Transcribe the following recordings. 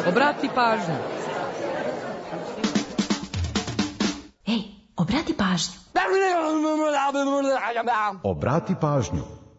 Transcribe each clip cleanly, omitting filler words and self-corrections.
Obrati pažnju. Ej, obrati pažnju. Obrati pažnju.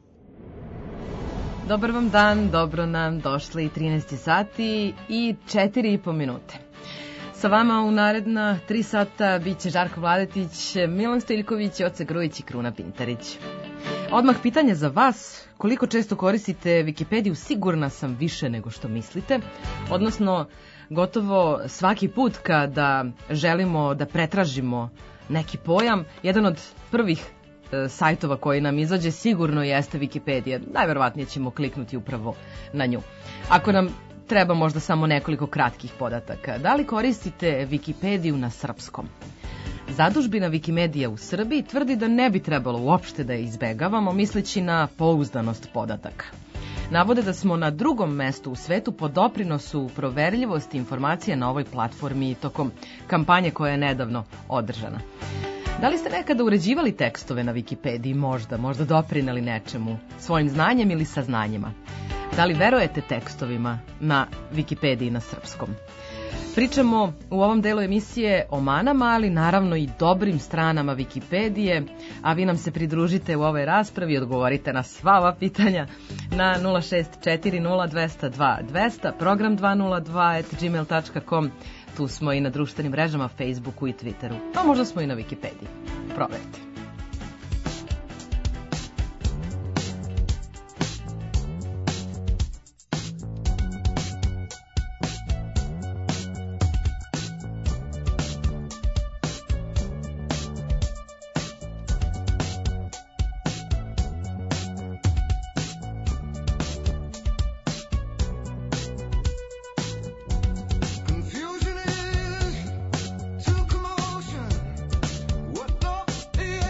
Dobar vam dan, dobro nam došli 13 sati i 4,5 minute. Sa vama u naredna 3 sata bit će Žarko Vladetić, Milan Stojiljković, Joca Grujić i Kruna Pintarić. Odmah pitanje za vas, koliko često koristite Wikipediju, sigurna sam više nego što mislite, odnosno gotovo svaki put kada želimo da pretražimo neki pojam, jedan od prvih sajtova koji nam izađe sigurno jeste Wikipedija. Najverovatnije ćemo kliknuti upravo na nju. Ako nam treba možda samo nekoliko kratkih podataka, da li koristite Wikipediju na srpskom? Zadužbina Wikimedija u Srbiji tvrdi da ne bi trebalo uopšte da je izbegavamo, misleći na pouzdanost podataka. Navode da smo na drugom mestu u svetu po doprinosu proverljivosti informacija na ovoj platformi tokom kampanje koja je nedavno održana. Da li ste nekada uređivali tekstove na Wikipediji, možda doprineli nečemu, svojim znanjem ili saznanjima? Da li verujete tekstovima na Wikipediji na srpskom? Pričamo u ovom delu emisije o manama, ali naravno i dobrim stranama Wikipedije, a vi nam se pridružite u ovoj raspravi i odgovorite na sva ova pitanja na 0640202, program 202@gmail.com. Tu smo i na društvenim mrežama, Facebooku i Twitteru, a možda smo i na Wikipediji. Proverite. Confusion is to commotion. What the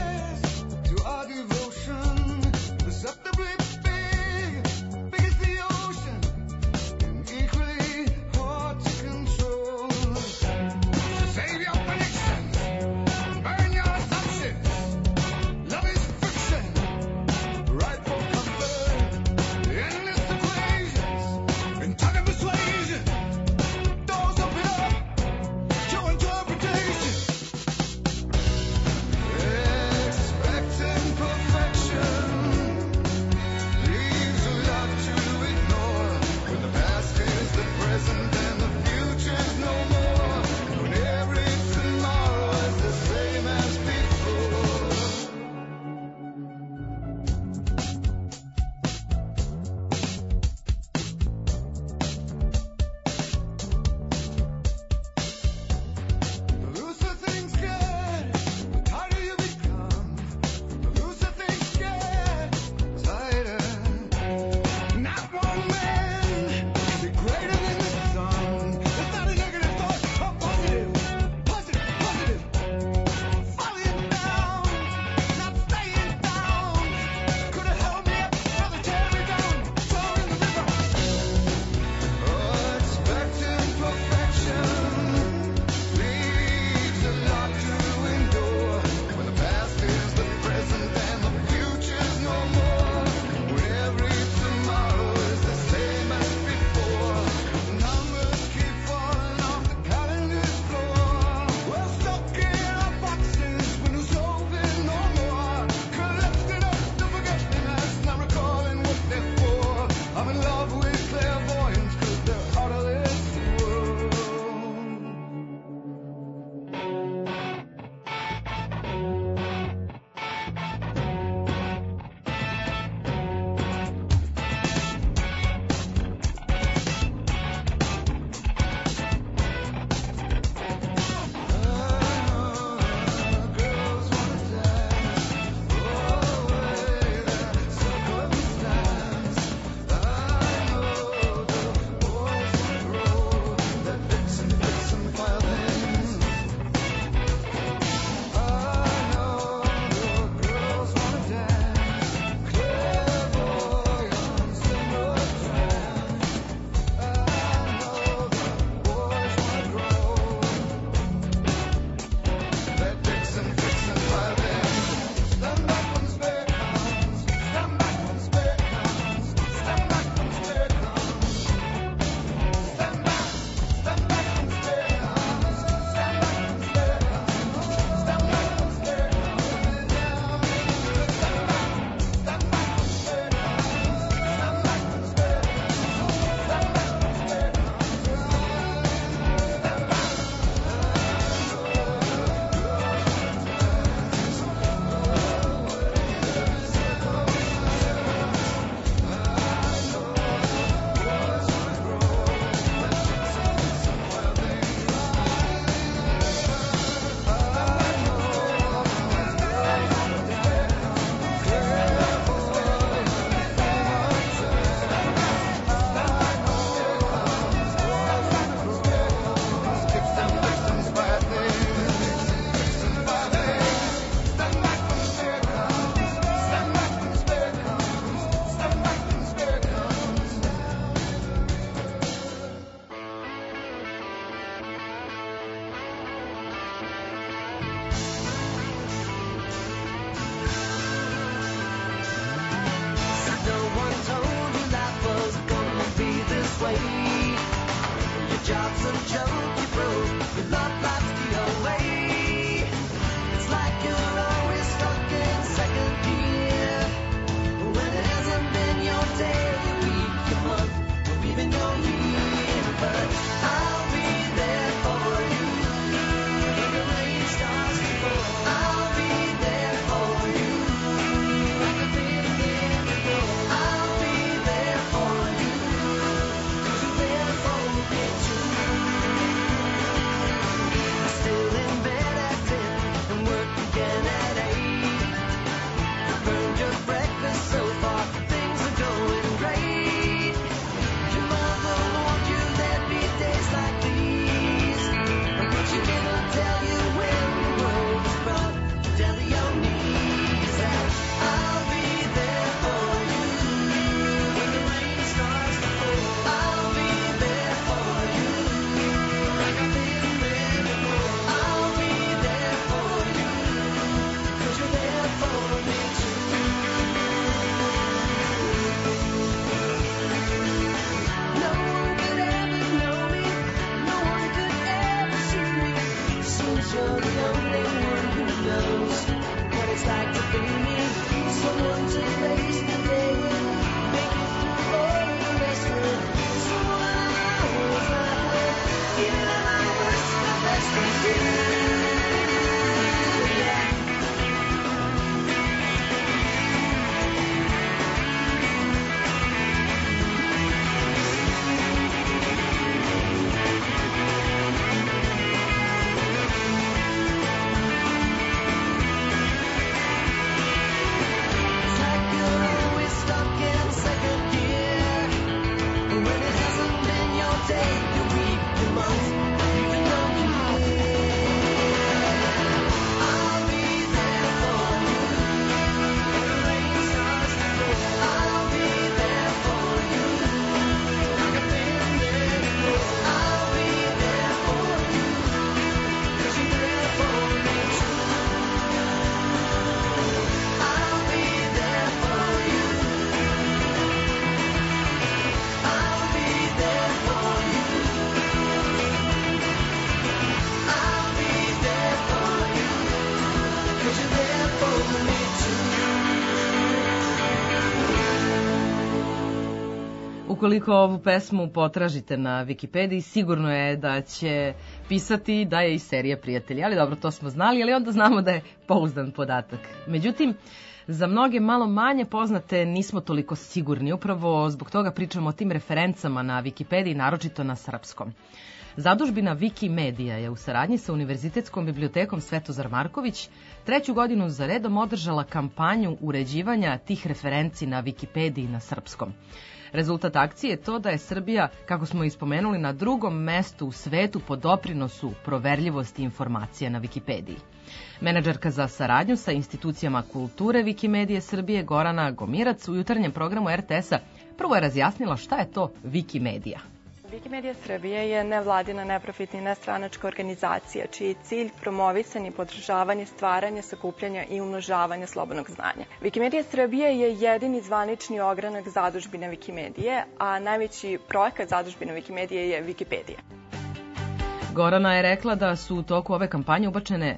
Ukoliko ovu pesmu potražite na Wikipediji, sigurno je da će pisati da je iz serije Prijatelji. Ali dobro, to smo znali, ali onda znamo da je pouzdan podatak. Međutim, za mnoge malo manje poznate nismo toliko sigurni. Upravo zbog toga pričamo o tim referencama na Wikipediji, naročito na srpskom. Zadužbina Wikimedija je u saradnji sa Univerzitetskom bibliotekom Svetozar Marković 3. godinu za redom održala kampanju uređivanja tih referenci na Wikipediji na srpskom. Rezultat akcije je to da je Srbija, kako smo ispomenuli, na 2. mestu u svetu po doprinosu proverljivosti informacija na Wikipediji. Menadžerka za saradnju sa institucijama kulture Wikimedije Srbije Gorana Gomirac u jutarnjem programu RTS-a prvo je razjasnila šta je to Wikimedija. Wikimedija Srbije je nevladina, neprofitna i nestranačka organizacija čiji je cilj promovisanje, podržavanje, stvaranje, sakupljanja i umnožavanje slobodnog znanja. Wikimedija Srbije je jedini zvanični ogranak zadužbine Wikimedije, a najveći projekat zadužbine Wikimedije je Wikipedija. Gorana je rekla da su u toku ove kampanje ubačene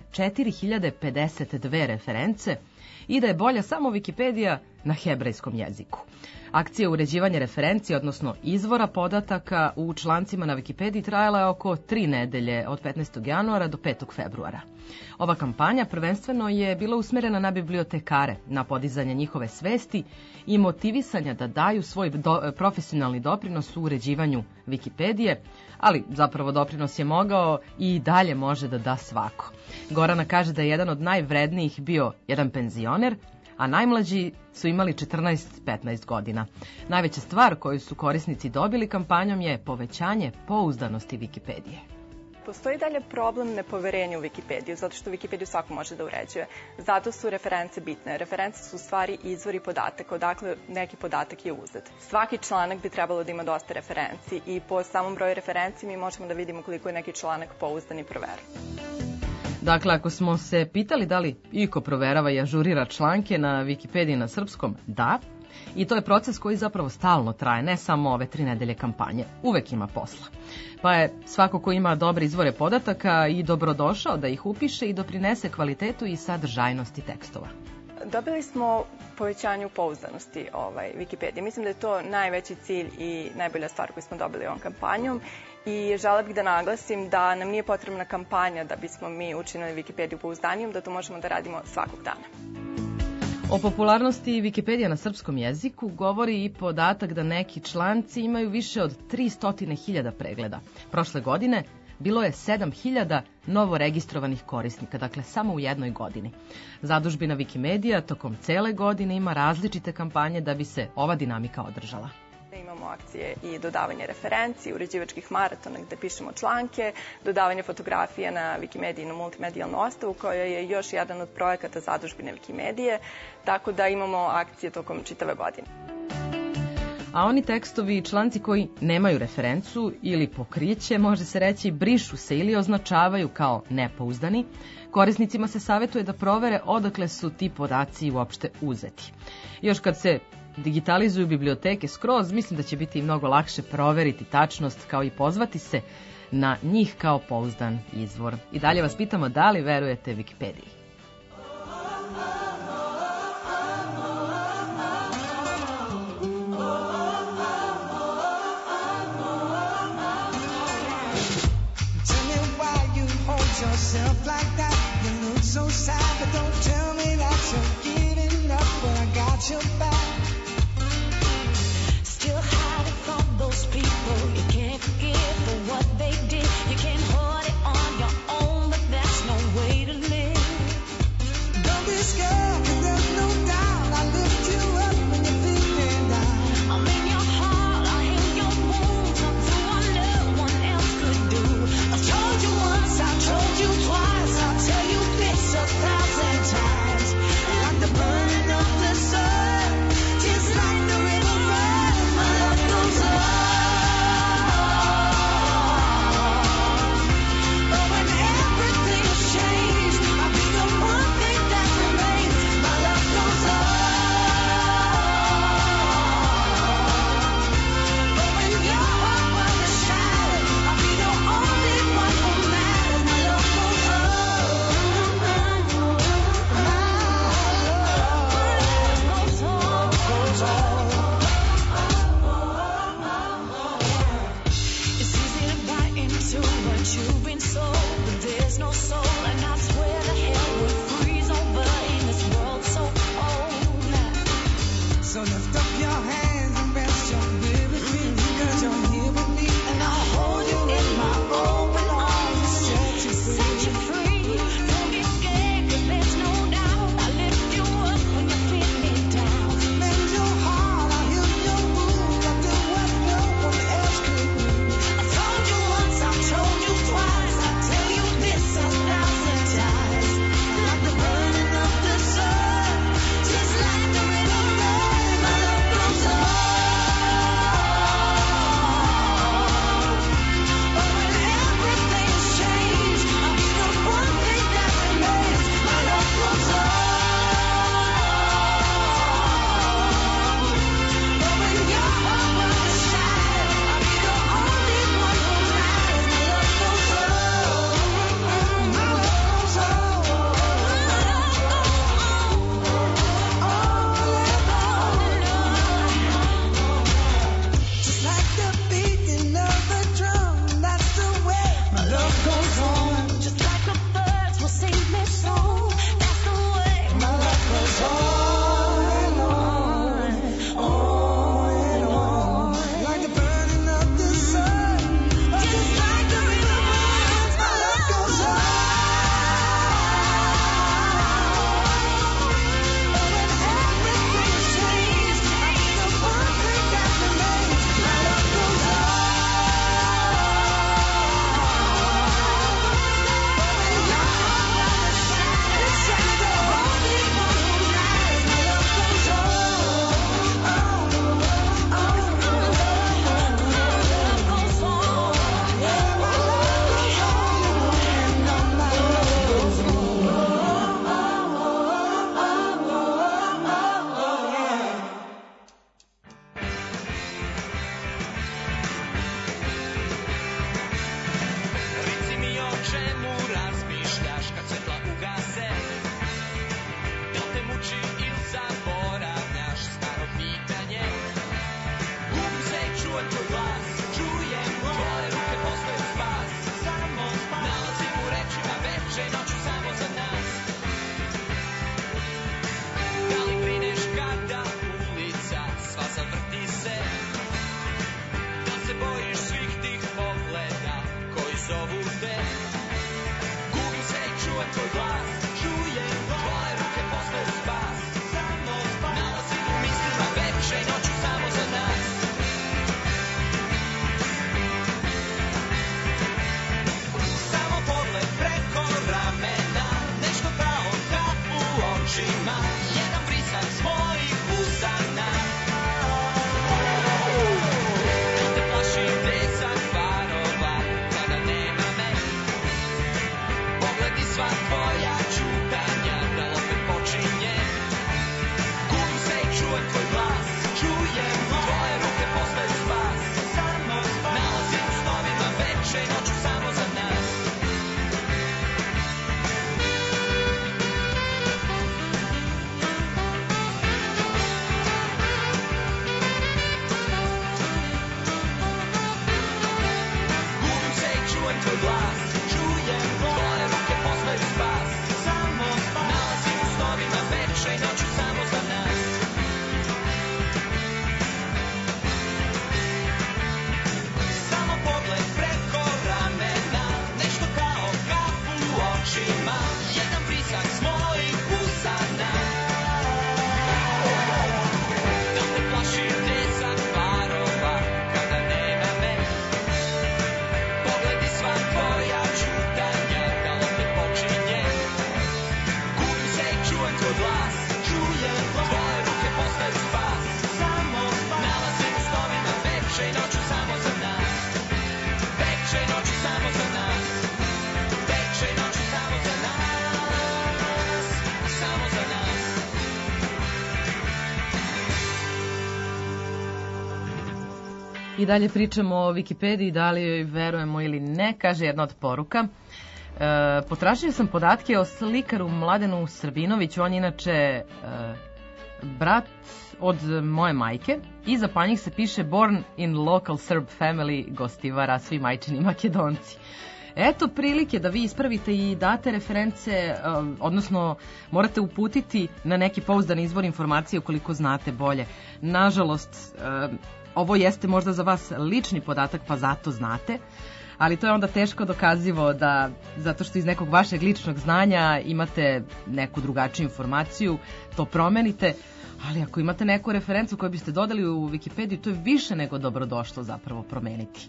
4052 reference i da je bolja samo Wikipedija na hebrejskom jeziku. Akcija uređivanja referenci, odnosno izvora podataka u člancima na Wikipediji trajala je oko 3 nedelje od 15. januara do 5. februara. Ova kampanja prvenstveno je bila usmerena na bibliotekare, na podizanje njihove svesti i motivisanja da daju svoj profesionalni doprinos u uređivanju Wikipedije, ali zapravo doprinos je mogao i dalje može da da svako. Gorana kaže da je jedan od najvrednijih bio jedan penzioner, a najmlađi su imali 14-15 godina. Najveća stvar koju su korisnici dobili kampanjom je povećanje pouzdanosti Wikipedije. Postoji dalje problem nepoverenja u Wikipediju, zato što Wikipediju svako može da uređuje. Zato su reference bitne. Reference su u stvari izvori podataka, odakle neki podatak je uzet. Svaki članak bi trebalo da ima dosta referenci i po samom broju referenci mi možemo da vidimo koliko je neki članak pouzdan i proveren. Dakle, ako smo se pitali da li iko proverava i ažurira članke na Wikipediji na srpskom, da. I to je proces koji zapravo stalno traje, ne samo ove 3 nedelje kampanje. Uvek ima posla. Pa je svako ko ima dobre izvore podataka i dobrodošao da ih upiše i doprinese kvalitetu i sadržajnosti tekstova. Dobili smo povećanje pouzdanosti Wikipedije. Mislim da je to najveći cilj i najbolja stvar koju smo dobili ovom kampanjom. I želela bih da naglasim da nam nije potrebna kampanja da bismo mi učinili Wikipediju pouzdanijom, da to možemo da radimo svakog dana. O popularnosti Wikipedija na srpskom jeziku govori i podatak da neki članci imaju više od 300.000 pregleda. Prošle godine bilo je 7.000 novo registrovanih korisnika, dakle samo u jednoj godini. Zadužbina Wikimedija tokom cele godine ima različite kampanje da bi se ova dinamika održala. Imamo akcije i dodavanje referenci, uređivačkih maratona gde pišemo članke, dodavanje fotografija na Wikimediji na multimedijalnu ostavu koja je još jedan od projekata zadužbine Wikimedije, tako da imamo akcije tokom čitave godine. A oni tekstovi i članci koji nemaju referencu ili pokriće, može se reći, brišu se ili označavaju kao nepouzdani, korisnicima se savjetuje da provere odakle su ti podaci uopšte uzeti. Još kad se digitalizuju biblioteke skroz, mislim da će biti mnogo lakše proveriti tačnost kao i pozvati se na njih kao pouzdan izvor. I dalje vas pitamo da li verujete Wikipediji. I dalje pričamo o Wikipediji, da li joj verujemo ili ne, kaže jedna od poruka. Potražio sam podatke o slikaru Mladenu Srbinoviću, on je inače brat od moje majke i za panjih se piše born in local Serb family, Gostivara, svi majčini Makedonci. Eto prilike da vi ispravite i date reference, odnosno morate uputiti na neki pouzdan izvor informacije ukoliko znate bolje. Nažalost, ovo jeste možda za vas lični podatak, pa zato znate, ali to je onda teško dokazivo da, zato što iz nekog vašeg ličnog znanja imate neku drugačiju informaciju, to promenite, ali ako imate neku referencu koju biste dodali u Wikipediju, to je više nego dobrodošlo zapravo promeniti.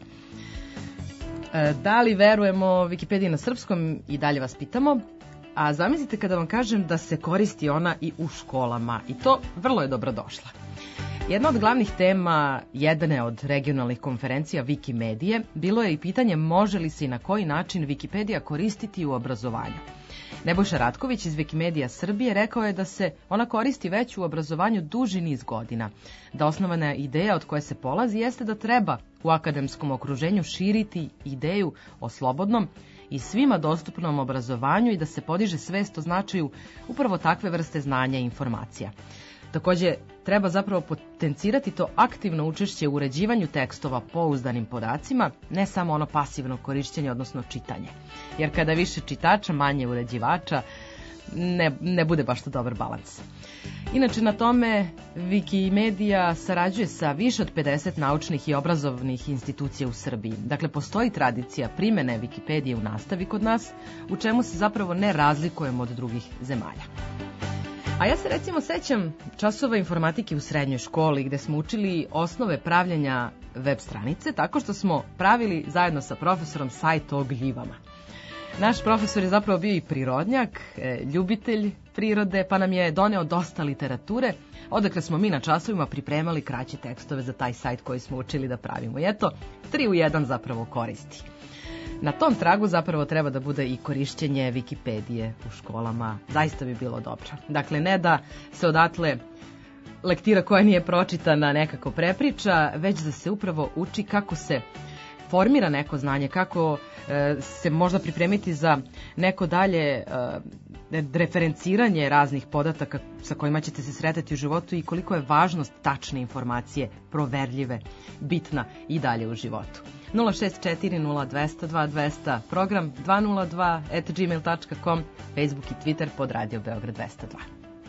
Da li verujemo Wikipediji na srpskom, i dalje vas pitamo, a zamislite kada vam kažem da se koristi ona i u školama, i to vrlo je dobrodošla. Jedna od glavnih tema jedne od regionalnih konferencija Wikimedije bilo je i pitanje može li se i na koji način Wikipedija koristiti u obrazovanju. Nebojša Ratković iz Wikimedija Srbije rekao je da se ona koristi već u obrazovanju duži niz godina, da osnovana ideja od koje se polazi jeste da treba u akademskom okruženju širiti ideju o slobodnom i svima dostupnom obrazovanju i da se podiže svest o značaju upravo takve vrste znanja i informacija. Takođe, treba zapravo potencirati to aktivno učešće u uređivanju tekstova pouzdanim podacima, ne samo ono pasivno korišćenje, odnosno čitanje. Jer kada više čitača, manje uređivača, ne bude baš to dobar balans. Inače, na tome Wikimedija sarađuje sa više od 50 naučnih i obrazovnih institucija u Srbiji. Dakle, postoji tradicija primene Wikipedije u nastavi kod nas, u čemu se zapravo ne razlikujemo od drugih zemalja. A ja se recimo sećam časova informatike u srednjoj školi gde smo učili osnove pravljenja web stranice tako što smo pravili zajedno sa profesorom sajt o gljivama. Naš profesor je zapravo bio i prirodnjak, ljubitelj prirode, pa nam je doneo dosta literature, odakle smo mi na časovima pripremali kraće tekstove za taj sajt koji smo učili da pravimo. I eto, 3 u 1 zapravo koristi. Na tom tragu zapravo treba da bude i korišćenje Wikipedije u školama. Zaista bi bilo dobro. Dakle, ne da se odatle lektira koja nije pročitana nekako prepriča, već da se upravo uči kako se formira neko znanje, kako se možda pripremiti za neko dalje referenciranje raznih podataka sa kojima ćete se sretati u životu i koliko je važnost tačne informacije, proverljive, bitna i dalje u životu. 064-0200-2200, program 202@gmail.com, Facebook i Twitter pod Radio Beograd 202.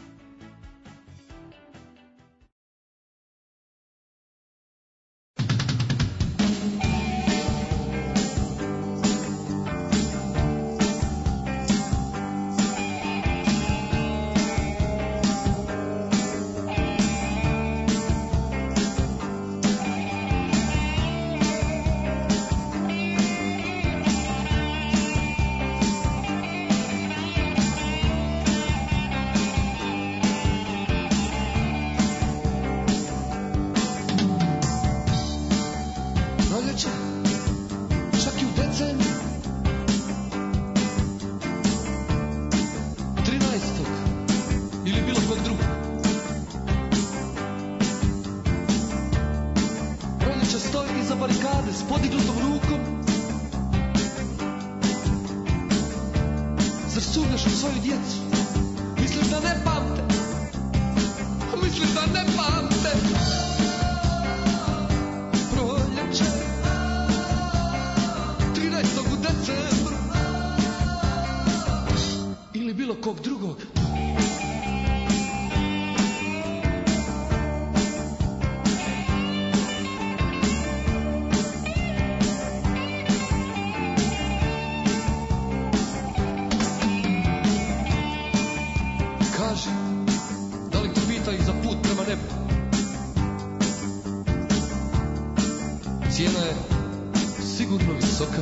Cijena je sigurno visoka.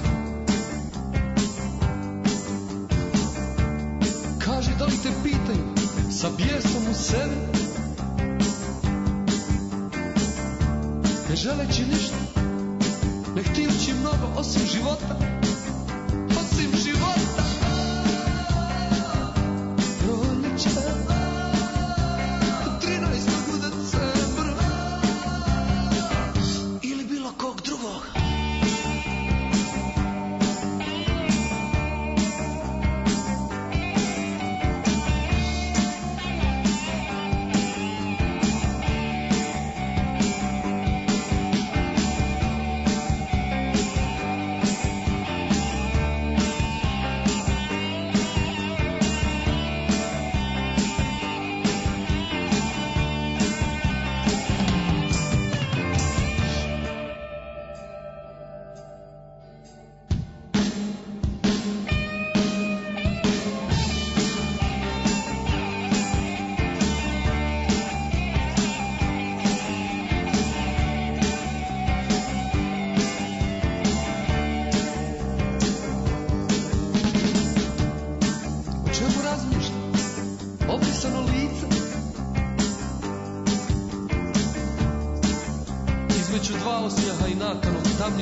Kaži da li te pitaju sa bijesom u sebi, ne želeći ništa, ne htijući mnogo osim života, osim života. Proljeće 13. decembra ili bilo kog drugog.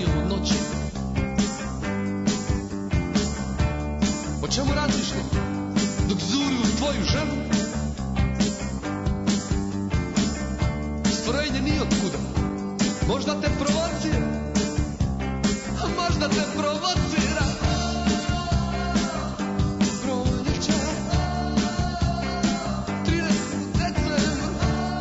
cijelu noć. O čemu razmišljam dok zuri u tvoju ženu? Stvorenje nije otkuda, možda te provocira, a možda te provocira. Proljeće, 13. decembra.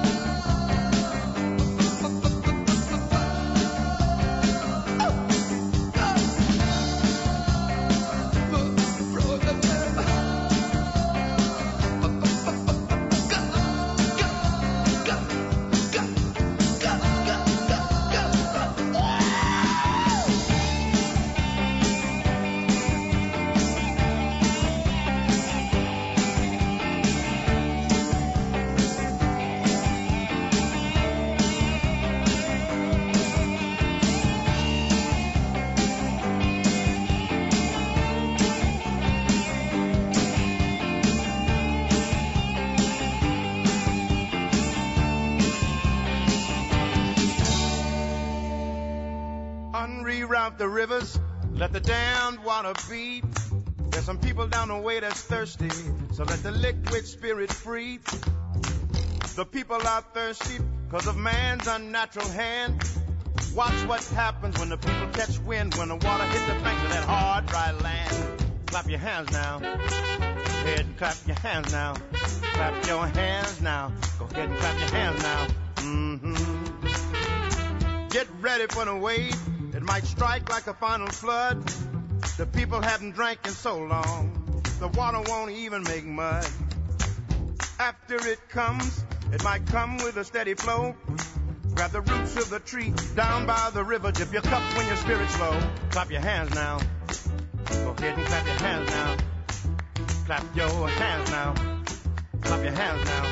Unreroute the rivers, let the damned water beat. There's some people down the way that's thirsty, so let the liquid spirit free. The people are thirsty because of man's unnatural hand. Watch what happens when the people catch wind, when the water hits the banks of that hard, dry land. Clap your hands now. Go ahead and clap your hands now. Clap your hands now. Go ahead and clap your hands now. Mm-hmm. Get ready for the wave. It might strike like a final flood. The people haven't drank in so long, the water won't even make mud. After it comes, it might come with a steady flow. Grab the roots of the tree down by the river. Dip your cup when your spirit's low. Clap your hands now. Go ahead and clap your hands now. Clap your hands now. Clap your hands now.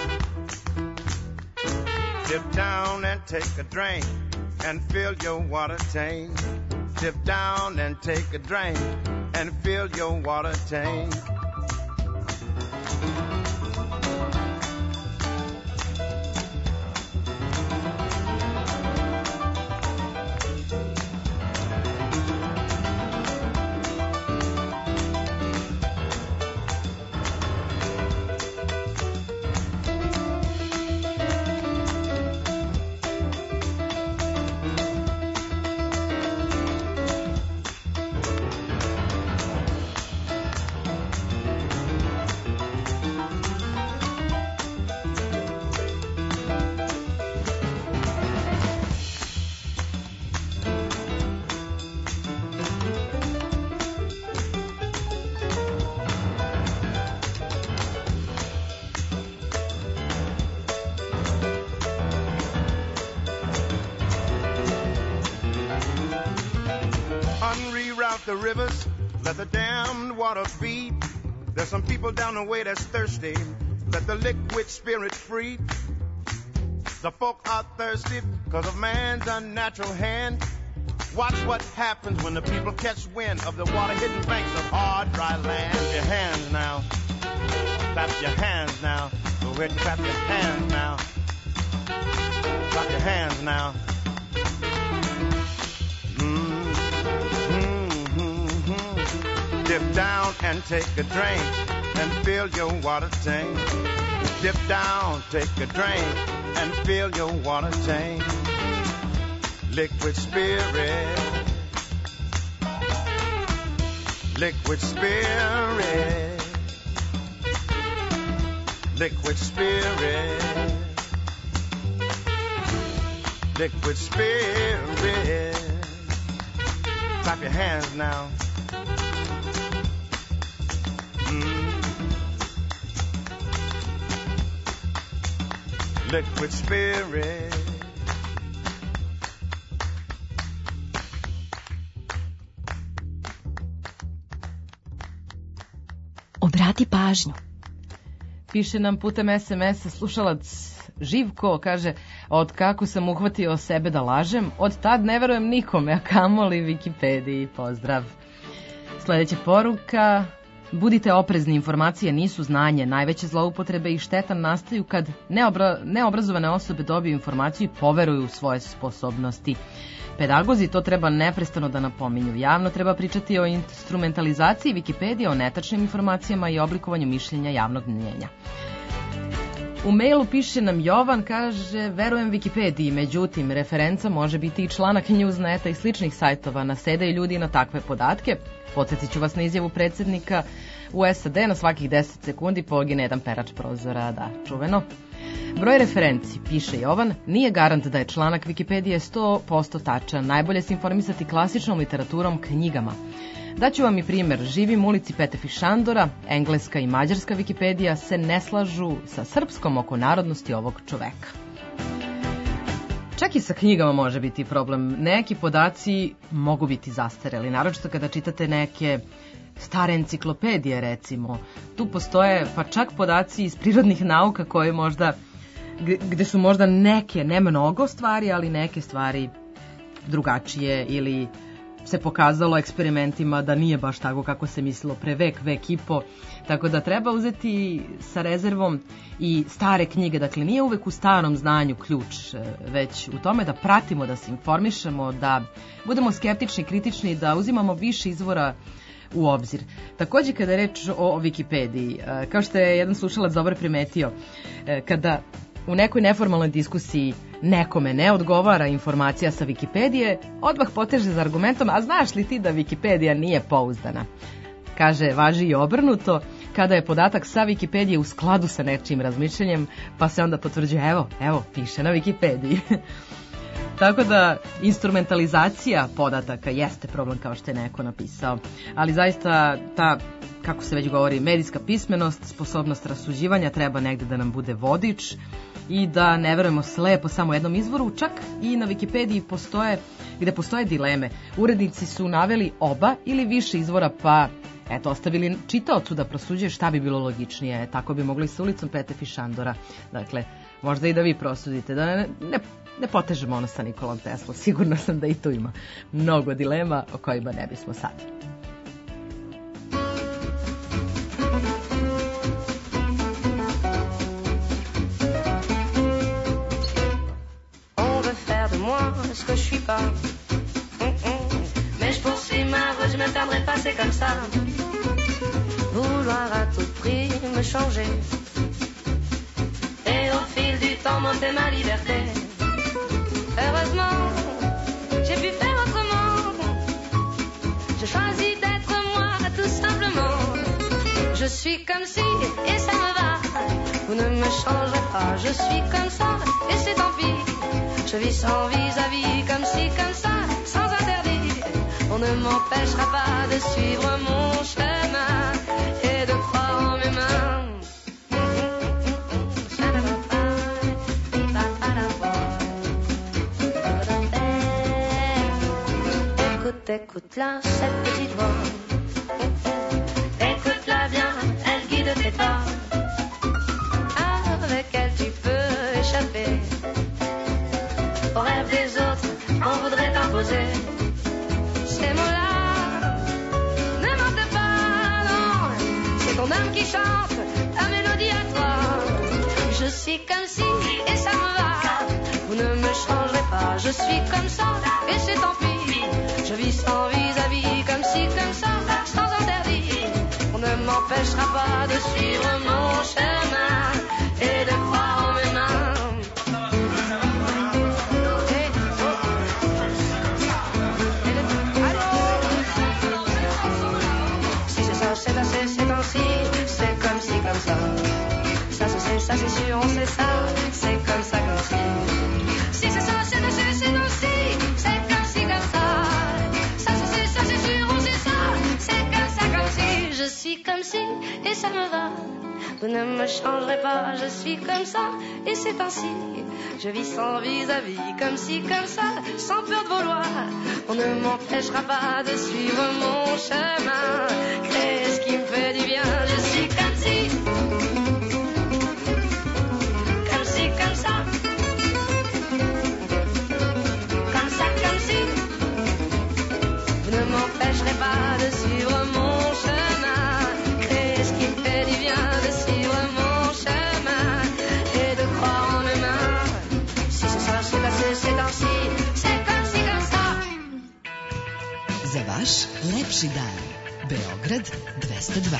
Dip down and take a drink and fill your water tank. Dip down and take a drink and fill your water tank. The rivers, let the damned water beat. There's some people down the way that's thirsty. Let the liquid spirit free. The folk are thirsty because of man's unnatural hand. Watch what happens when the people catch wind of the water-hidden banks of hard, dry land. Clap your hands now. Clap your hands now. Go ahead and clap your hands now. Clap your hands now. Dip down and take a drink and fill your water tank. Dip down, take a drink and fill your water tank. Liquid spirit. Liquid spirit. Liquid spirit. Liquid spirit. Clap your hands now. Liquid spirit. Obrati pažnju. Piše nam putem SMS-a slušalac Živko, kaže, od kako sam uhvatio sebe da lažem, od tad ne verujem nikome, a kamoli Wikipediji. Pozdrav. Sljedeća poruka. Budite oprezni, informacije nisu znanje. Najveće zloupotrebe i šteta nastaju kad neobrazovane osobe dobiju informaciju i poveruju u svoje sposobnosti. Pedagozi to treba neprestano da napominju. Javno treba pričati o instrumentalizaciji Wikipedije, o netačnim informacijama i oblikovanju mišljenja javnog mnjenja. U mailu piše nam Jovan, kaže, verujem Wikipediji, međutim, referenca može biti i članak Newsneta i sličnih sajtova, nasedaju ljudi na takve podatke. Podsjetit ću vas na izjavu predsjednika u SAD, na svakih 10 sekundi pogine jedan perač prozora, da, čuveno. Broj referenci, piše Jovan, nije garant da je članak Wikipedije 100% tačan, najbolje se informisati klasičnom literaturom, knjigama. Daću vam i primjer, živim u ulici Petefi Šandora, engleska i mađarska Wikipedija se ne slažu sa srpskom oko narodnosti ovog čoveka. Čak i sa knjigama može biti problem. Neki podaci mogu biti zastareli, naročito kada čitate neke stare enciklopedije, recimo. Tu postoje pa čak podaci iz prirodnih nauka koje možda, gde su možda neke, ne mnogo stvari, ali neke stvari drugačije ili se pokazalo eksperimentima da nije baš tako kako se mislilo pre vek i po. Tako da treba uzeti sa rezervom i stare knjige. Dakle, nije uvek u starom znanju ključ, već u tome da pratimo, da se informišemo, da budemo skeptični, kritični, da uzimamo više izvora u obzir. Takođe, kada je reč o Wikipediji, kao što je jedan slušalac dobro primetio, kada u nekoj neformalnoj diskusiji nekome ne odgovara informacija sa Wikipedije, odmah poteže za argumentom, a znaš li ti da Wikipedija nije pouzdana? Kaže, važi i obrnuto, kada je podatak sa Wikipedije u skladu sa nečijim razmišljanjem, pa se onda potvrđuje, evo, piše na Wikipediji. Tako da instrumentalizacija podataka jeste problem, kao što je neko napisao, ali zaista ta, kako se već govori, medijska pismenost, sposobnost rasuđivanja treba negde da nam bude vodič i da ne verujemo slepo samo jednom izvoru. Čak i na Wikipediji gde postoje dileme. Urednici su naveli oba ili više izvora, pa ostavili čitaocu da prosuđuje šta bi bilo logičnije. Tako bi mogli sa ulicom Petefi Šandora. Dakle, možda i da vi prosudite, da ne potežemo ono sa Nikolom Teslom. Sigurno sam da i tu ima mnogo dilema o kojima ne bismo sad. Ce que je suis pas, mais je poursuis ma route, je me perdrai pas, c'est comme ça. Vouloir à tout prix me changer, et au fil du temps m'ôter ma liberté. Heureusement, j'ai pu faire autrement. Je choisis d'être moi, tout simplement. Je suis comme si, et ça me va. Vous ne me changerez pas, je suis comme ça, et c'est tant pis. Je vis sans vis-à-vis, comme si, comme ça, sans interdit. On ne m'empêchera pas de suivre mon chemin et de croire en mes mains. Écoute-la, cette petite voix. Écoute-la bien, elle guide tes pas. Avec elle tu peux échapper aux rêves des autres, on voudrait t'imposer. Ces mots-là, ne mentent pas, non. C'est ton âme qui chante, ta mélodie à toi. Je suis comme si, et ça me va. Vous ne me changerez pas, je suis comme ça, et c'est tant pis. Je vis sans vis-à-vis, comme si, comme ça, sans interdit. On ne m'empêchera pas de suivre mon chemin et de croire en mes mains. C'est ainsi, c'est comme si, comme ça. Ça se sait, ça c'est sûr, on sait ça. C'est comme ça, comme si. Si c'est ça, c'est ainsi, c'est ainsi. C'est comme si, comme ça. Ça se sait, ça c'est sûr, on sait ça. C'est comme ça, comme si. Je suis comme si, et ça me va. Vous ne me changerez pas, je suis comme ça, et c'est ainsi. Je vis sans vis-à-vis, comme si, comme ça, sans peur de vos lois. On ne m'empêchera pas de suivre mon chemin, créer ce qui me fait du bien. Je suis comme si, comme si, comme ça, comme ça, comme si. Vous ne m'empêcherez pas de suivre mon chemin, créer ce qui me fait du bien, de suivre mon chemin et de croire en mes mains. Si c'est ça, c'est ainsi, c'est comme si, comme ça. Za vaš lepši dan. Beograd 202.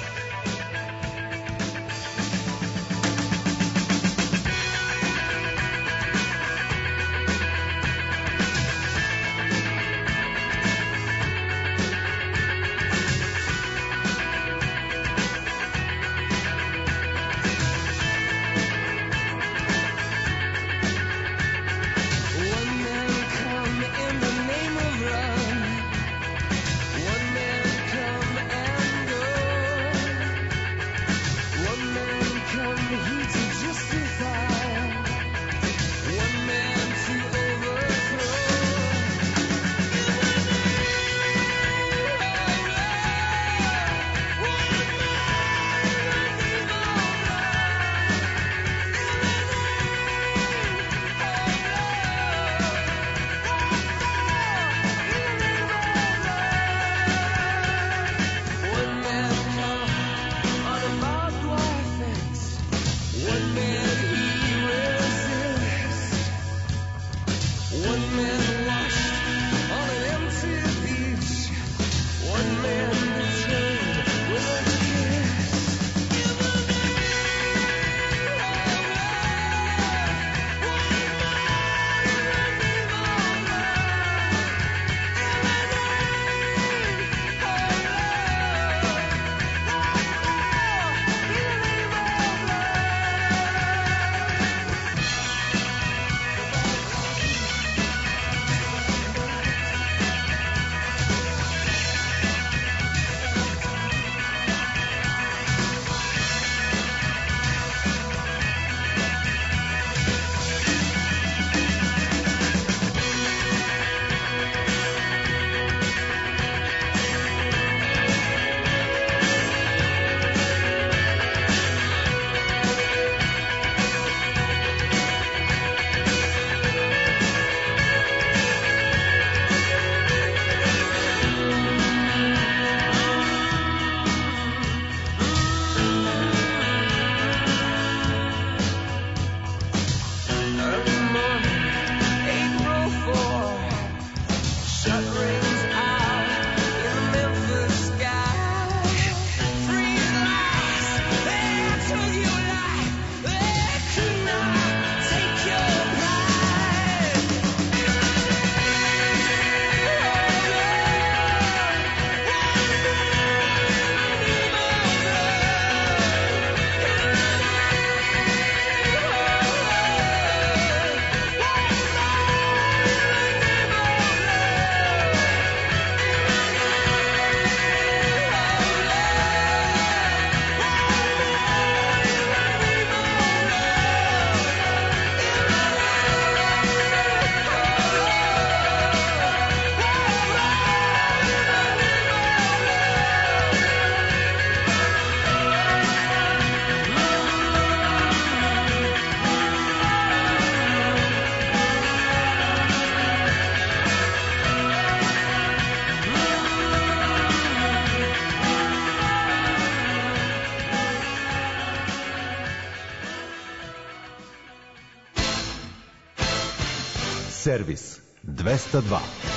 Servis 202.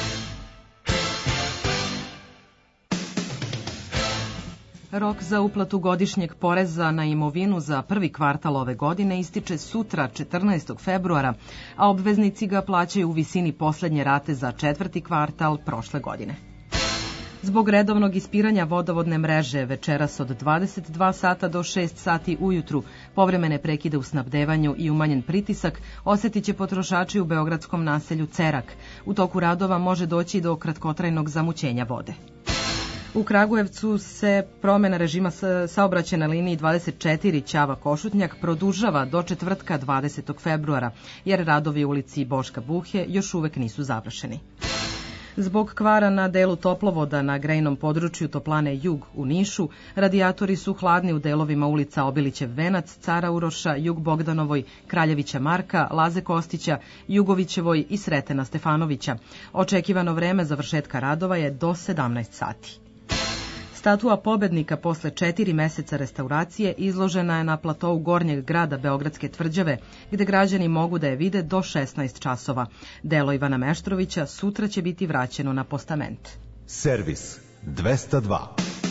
Rok za uplatu godišnjeg poreza na imovinu za prvi kvartal ove godine ističe sutra, 14. februara, a obveznici ga plaćaju u visini poslednje rate za četvrti kvartal prošle godine. Zbog redovnog ispiranja vodovodne mreže večeras od 22 sata do 6 sati ujutru, povremene prekide u snabdevanju i umanjen pritisak osetit će potrošači u beogradskom naselju Cerak. U toku radova može doći do kratkotrajnog zamućenja vode. U Kragujevcu se promena režima saobraćaja na liniji 24 Ćava-Košutnjak produžava do četvrtka 20. februara, jer radovi u ulici Boška Buhe još uvek nisu završeni. Zbog kvara na delu toplovoda na grejnom području toplane Jug u Nišu, radijatori su hladni u delovima ulica Obilićev Venac, Cara Uroša, Jug Bogdanovoj, Kraljevića Marka, Laze Kostića, Jugovićevoj i Sretena Stefanovića. Očekivano vreme završetka radova je do 17 sati. Statua pobednika posle 4 meseca restauracije izložena je na platou gornjeg grada Beogradske tvrđave, gde građani mogu da je vide do 16 časova. Delo Ivana Meštrovića sutra će biti vraćeno na postament. Servis 202.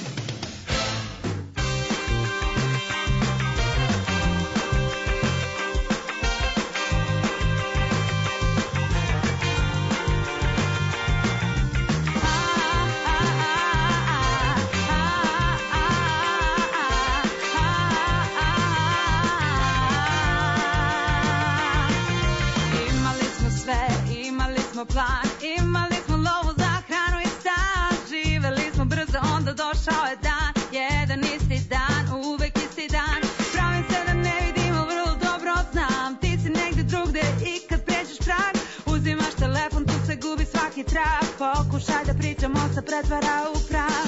Plan. Imali smo lovu za hranu i stan, živeli smo brzo, onda došao je dan, jedan isti dan, uvek isti dan. Pravim se da ne vidimo, vrlo dobro znam, ti si negde drugde i kad pređeš prag, uzimaš telefon, tu se gubi svaki trag, pokušaj da pričamo, se pretvara u prah.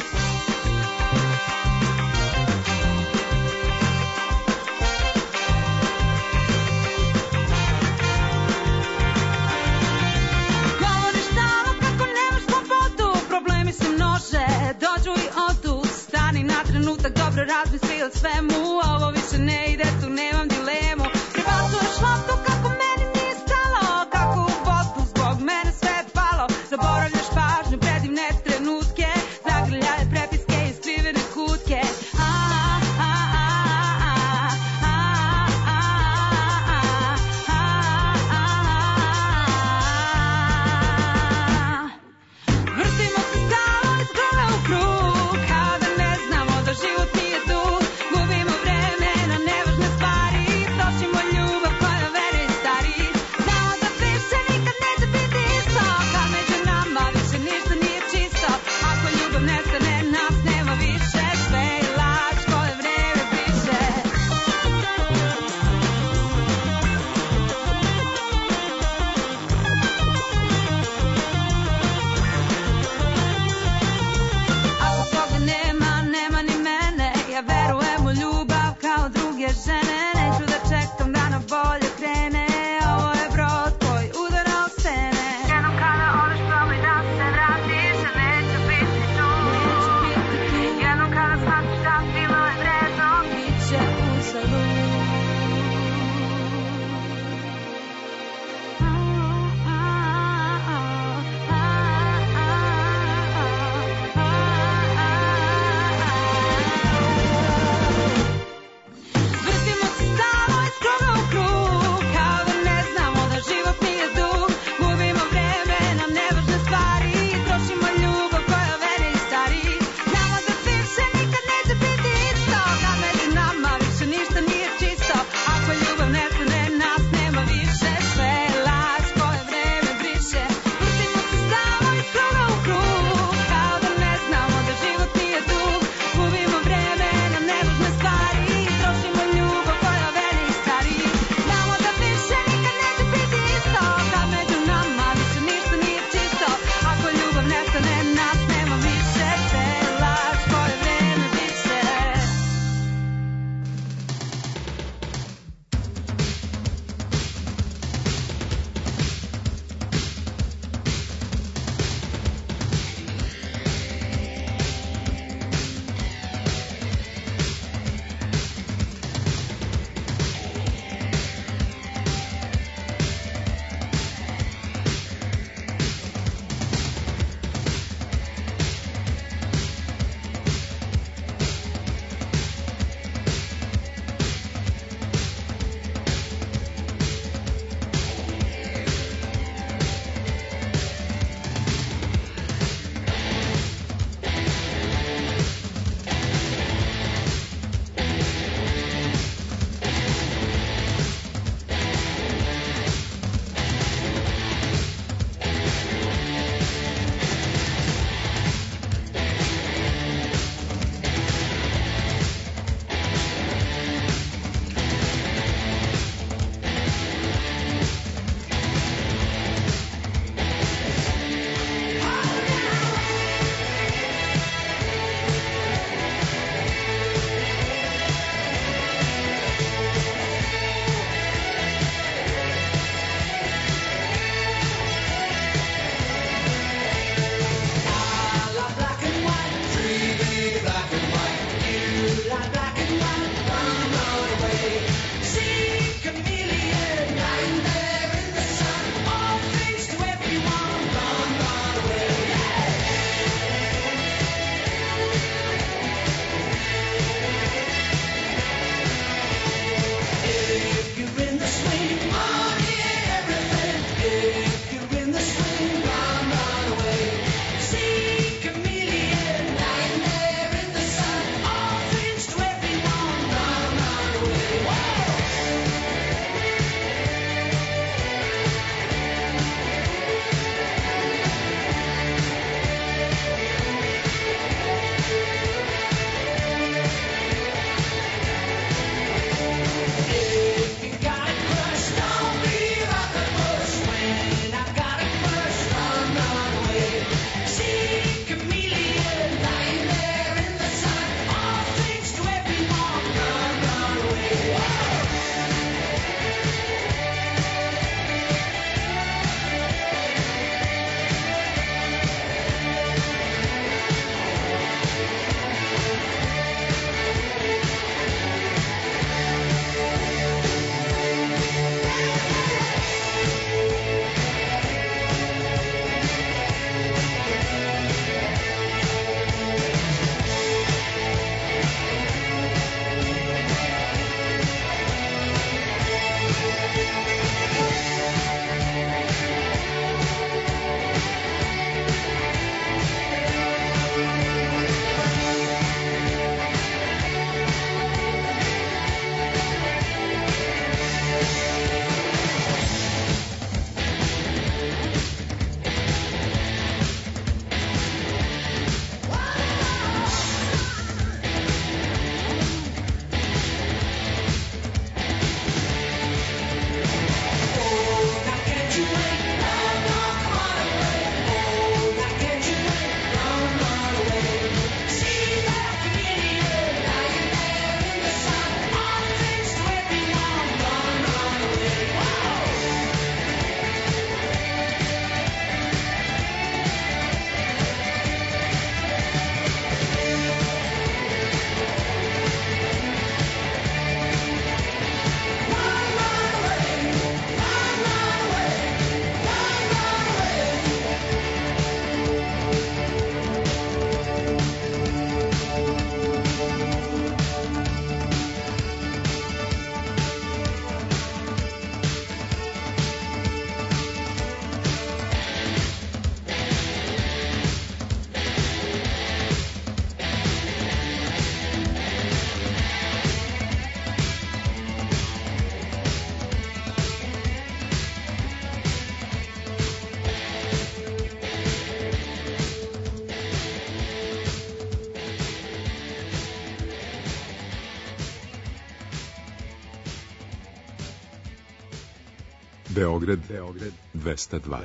Dođu i odu, stani na trenutak, dobro razmisli o svemu, ovo više ne ide, tu nemam dilemu. Prebacuješ loptu kako meni nije stalo, kako u vodu zbog mene sve je palo. Zaboravljaš pažnju, predivne trenutke, zagrljaje prepiske i skrivene kutke. Život nije tu, gubimo vreme na nevažne stvari. Beograd 202.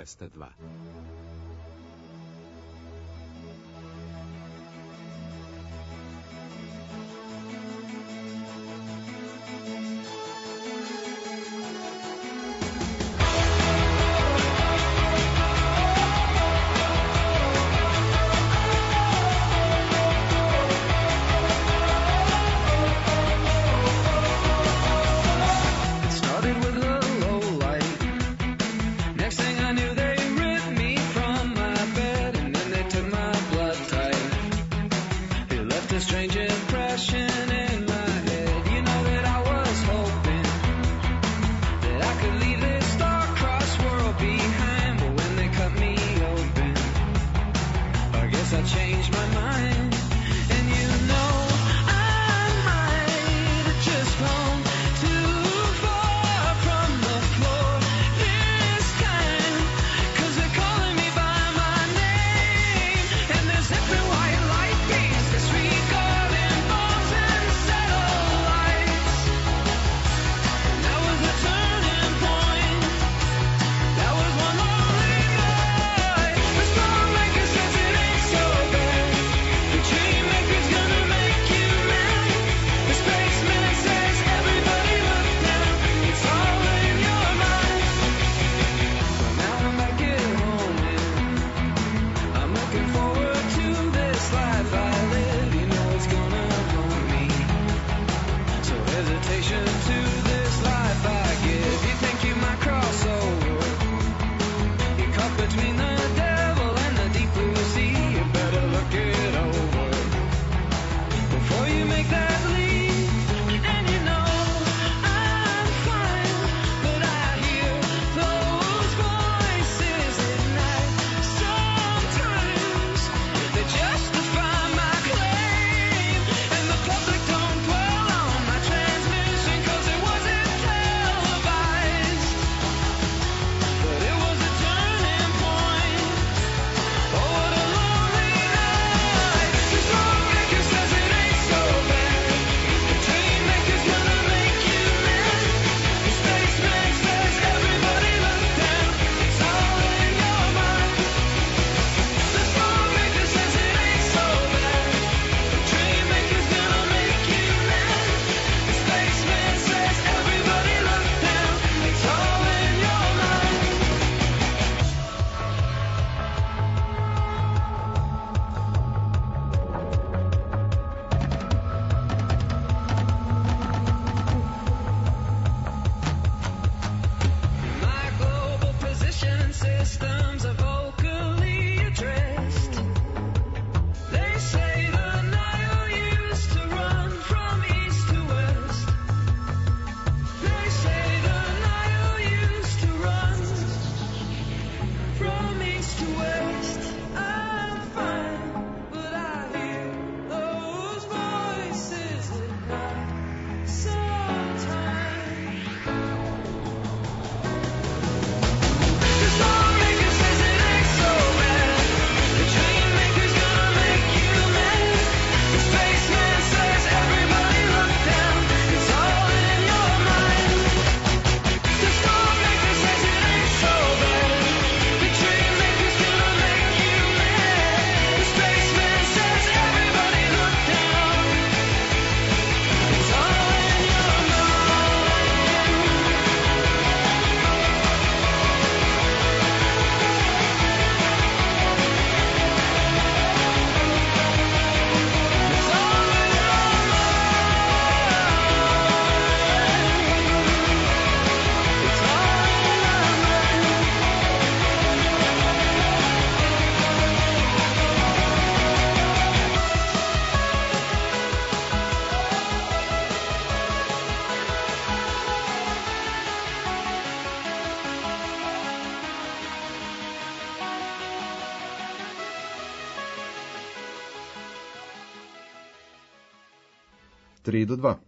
Tri do dva.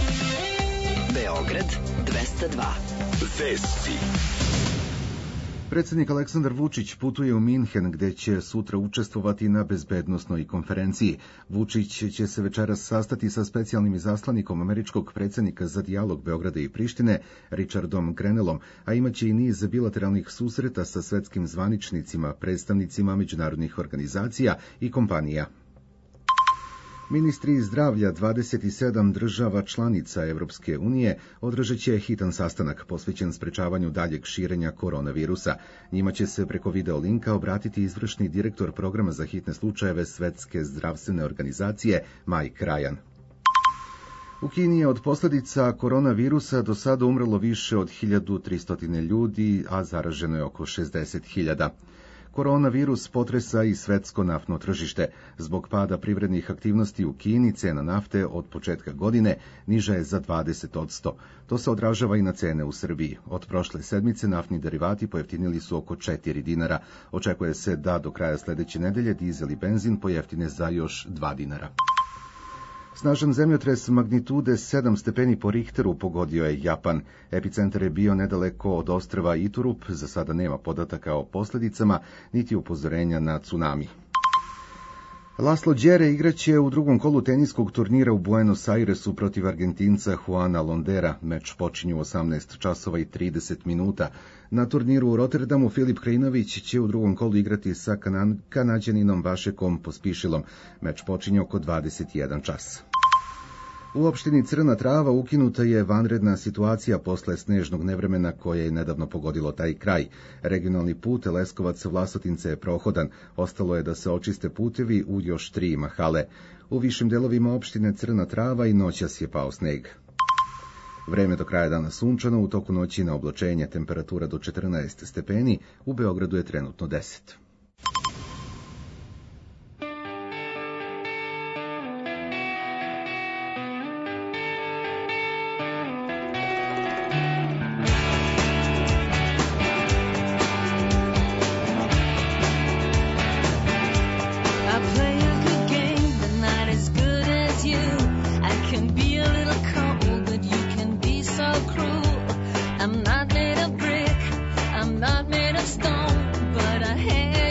Beograd 202. Vesti. Predsjednik Aleksandar Vučić putuje u Minhen, gde će sutra učestvovati na bezbednosnoj konferenciji. Vučić će se večeras sastati sa specijalnim izaslanikom američkog predsjednika za dijalog Beograda i Prištine, Richardom Grenellom, a imaće i niz bilateralnih susreta sa svetskim zvaničnicima, predstavnicima međunarodnih organizacija i kompanija. Ministri zdravlja 27 država članica Evropske unije održat će hitan sastanak posvećen sprečavanju daljeg širenja koronavirusa. Njima će se preko video linka obratiti izvršni direktor programa za hitne slučajeve Svetske zdravstvene organizacije Mike Ryan. U Kini je od posljedica koronavirusa do sada umrlo više od 1300 ljudi, a zaraženo je oko 60.000. Koronavirus potresa i svetsko naftno tržište. Zbog pada privrednih aktivnosti u Kini, cena nafte od početka godine niža je za 20%. To se odražava i na cene u Srbiji. Od prošle sedmice naftni derivati pojeftinili su oko 4 dinara. Očekuje se da do kraja sledeće nedelje dizel i benzin pojeftine za još 2 dinara. Snažan zemljotres magnitude 7 stepeni po Richteru pogodio je Japan. Epicentar je bio nedaleko od ostrva Iturup, za sada nema podataka o posljedicama, niti upozorenja na tsunami. Laslo Đere igraće u drugom kolu teniskog turnira u Buenos Airesu protiv Argentinca Juana Londera. Meč počinje u 18 časova i 30 minuta. Na turniru u Rotterdamu Filip Krajinović će u drugom kolu igrati sa Kanađaninom Vašekom Pospišilom. Meč počinje oko 21 čas. U opštini Crna Trava ukinuta je vanredna situacija posle snežnog nevremena koje je nedavno pogodilo taj kraj. Regionalni put Leskovac-Vlasotince je prohodan. Ostalo je da se očiste putevi u još 3 mahale. U višim delovima opštine Crna Trava i noćas je pao sneg. Vreme do kraja dana sunčano, u toku noći na oblačenje, temperatura do 14 stepeni, u Beogradu je trenutno 10. I'm not made of brick, I'm not made of stone, but I have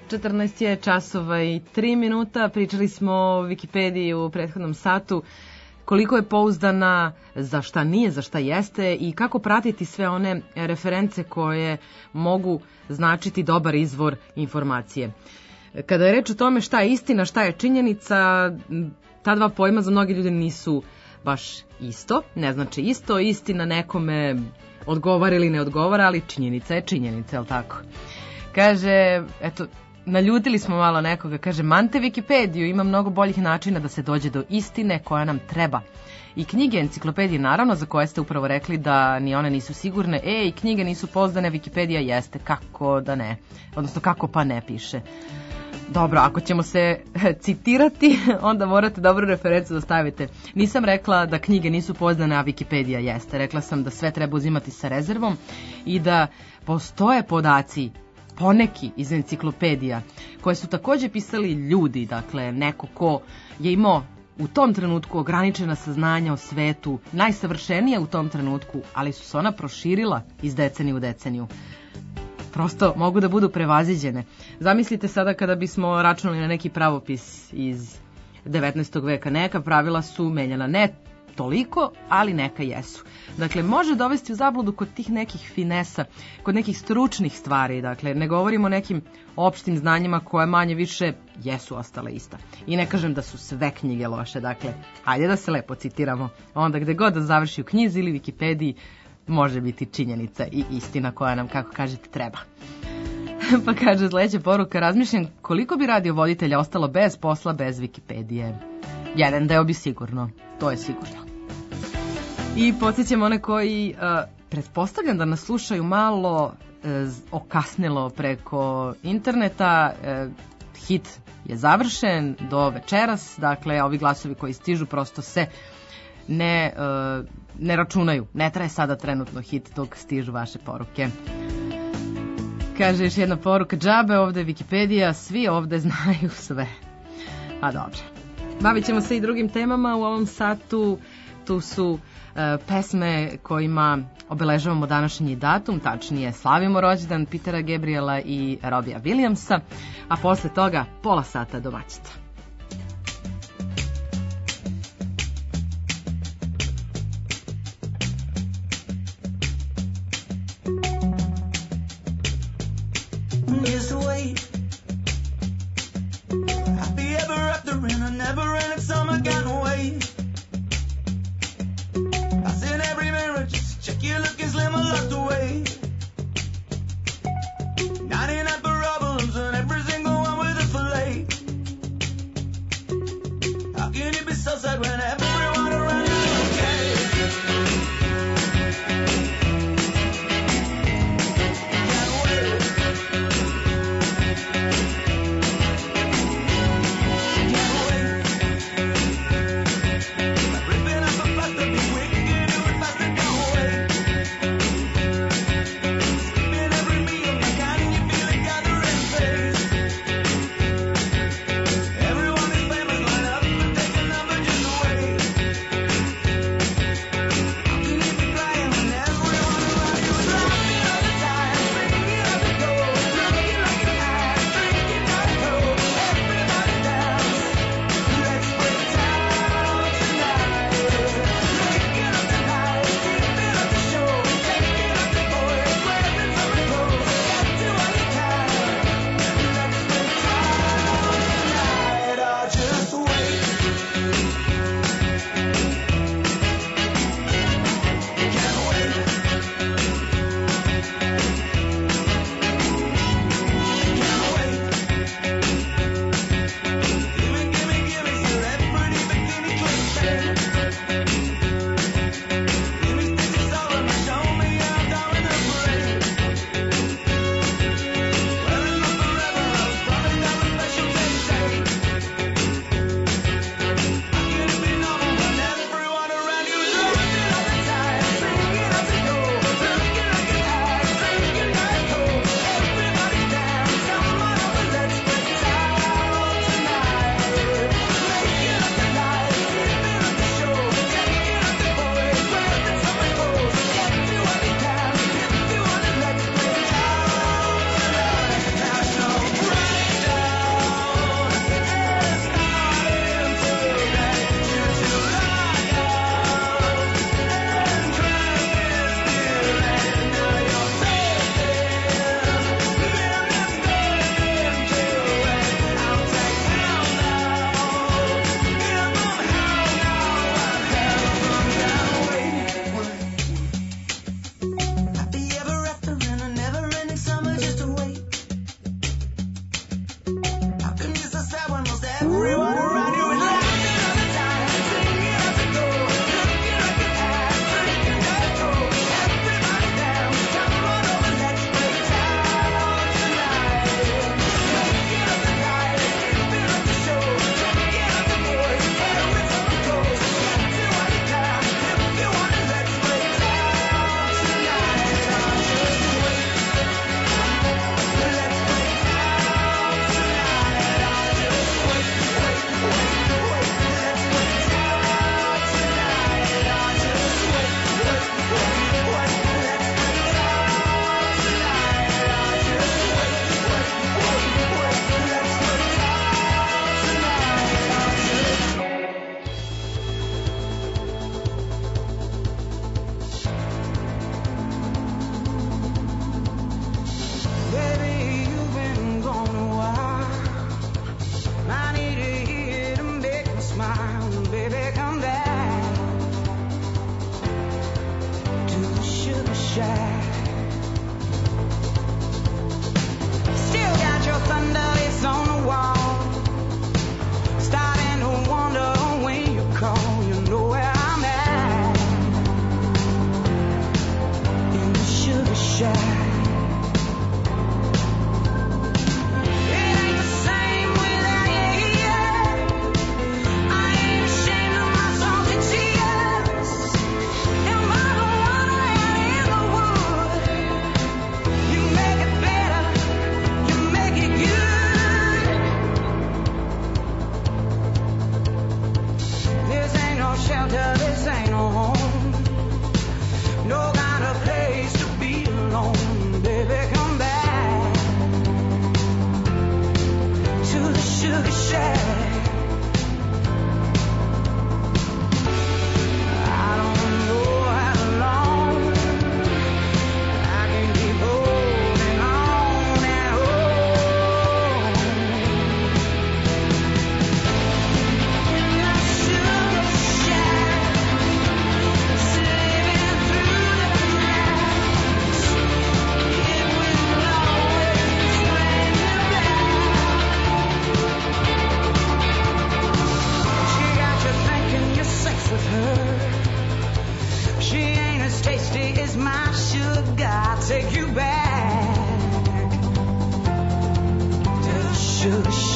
14 je časova i 3 minuta. Pričali smo o Wikipediji u prethodnom satu. Koliko je pouzdana, za šta nije, za šta jeste i kako pratiti sve one reference koje mogu značiti dobar izvor informacije. Kada je reč o tome šta je istina, šta je činjenica, ta dva pojma za mnogi ljudi nisu baš isto, ne znači isto, istina nekome odgovara ili ne odgovara, ali činjenica je činjenica, je li tako? Kaže, eto, naljutili smo malo nekoga, kaže, mante Wikipediju, ima mnogo boljih načina da se dođe do istine koja nam treba. I knjige, enciklopedije, naravno, za koje ste upravo rekli da ni one nisu sigurne, i knjige nisu pouzdane, Wikipedija jeste, kako da ne, odnosno kako pa ne piše. Dobro, ako ćemo se citirati, onda morate dobru referencu da stavite. Nisam rekla da knjige nisu pouzdane, a Wikipedija jeste. Rekla sam da sve treba uzimati sa rezervom i da postoje podaci, poneki iz enciklopedija, koje su takođe pisali ljudi, dakle neko ko je imao u tom trenutku ograničena saznanja o svetu, najsavršenija u tom trenutku, ali su se ona proširila iz decenije u deceniju. Prosto mogu da budu prevaziđene. Zamislite sada kada bismo računali na neki pravopis iz 19. veka. Neka pravila su menjana, ne toliko, ali neka jesu. Dakle, može dovesti u zabludu kod tih nekih finesa, kod nekih stručnih stvari. Dakle, ne govorimo o nekim opštim znanjima koje manje više jesu ostale ista. I ne kažem da su sve knjige loše. Dakle, ajde da se lepo citiramo. Onda gde god da završi u knjizi ili Wikipediji, može biti činjenica i istina koja nam, kako kažete, treba. Pa kaže sledeća poruka, razmišljam koliko bi radio voditelja ostalo bez posla, bez Wikipedije. Jedan deo bi sigurno, to je sigurno. I podsjećam one koji, pretpostavljam da nas slušaju malo okasnilo preko interneta, hit je završen do večeras, dakle ovi glasovi koji stižu prosto se ne računaju. Ne traje sada trenutno hit dok stižu vaše poruke. Kaže još jedna poruka, džabe, ovde je Wikipedija, svi ovde znaju sve. A dobro. Bavit ćemo se i drugim temama u ovom satu. Tu su pesme kojima obeležavamo današnji datum, tačnije slavimo rođendan Petera Gabriela i Robbija Williamsa, a posle toga pola sata domaćica. Years away, happy ever after in a never-ending summer gone away. I said every mirror just check you looking slim or locked away. 99 problems and every single one with a fillet. How can you be so sad when everyone around you is okay? Can't wait.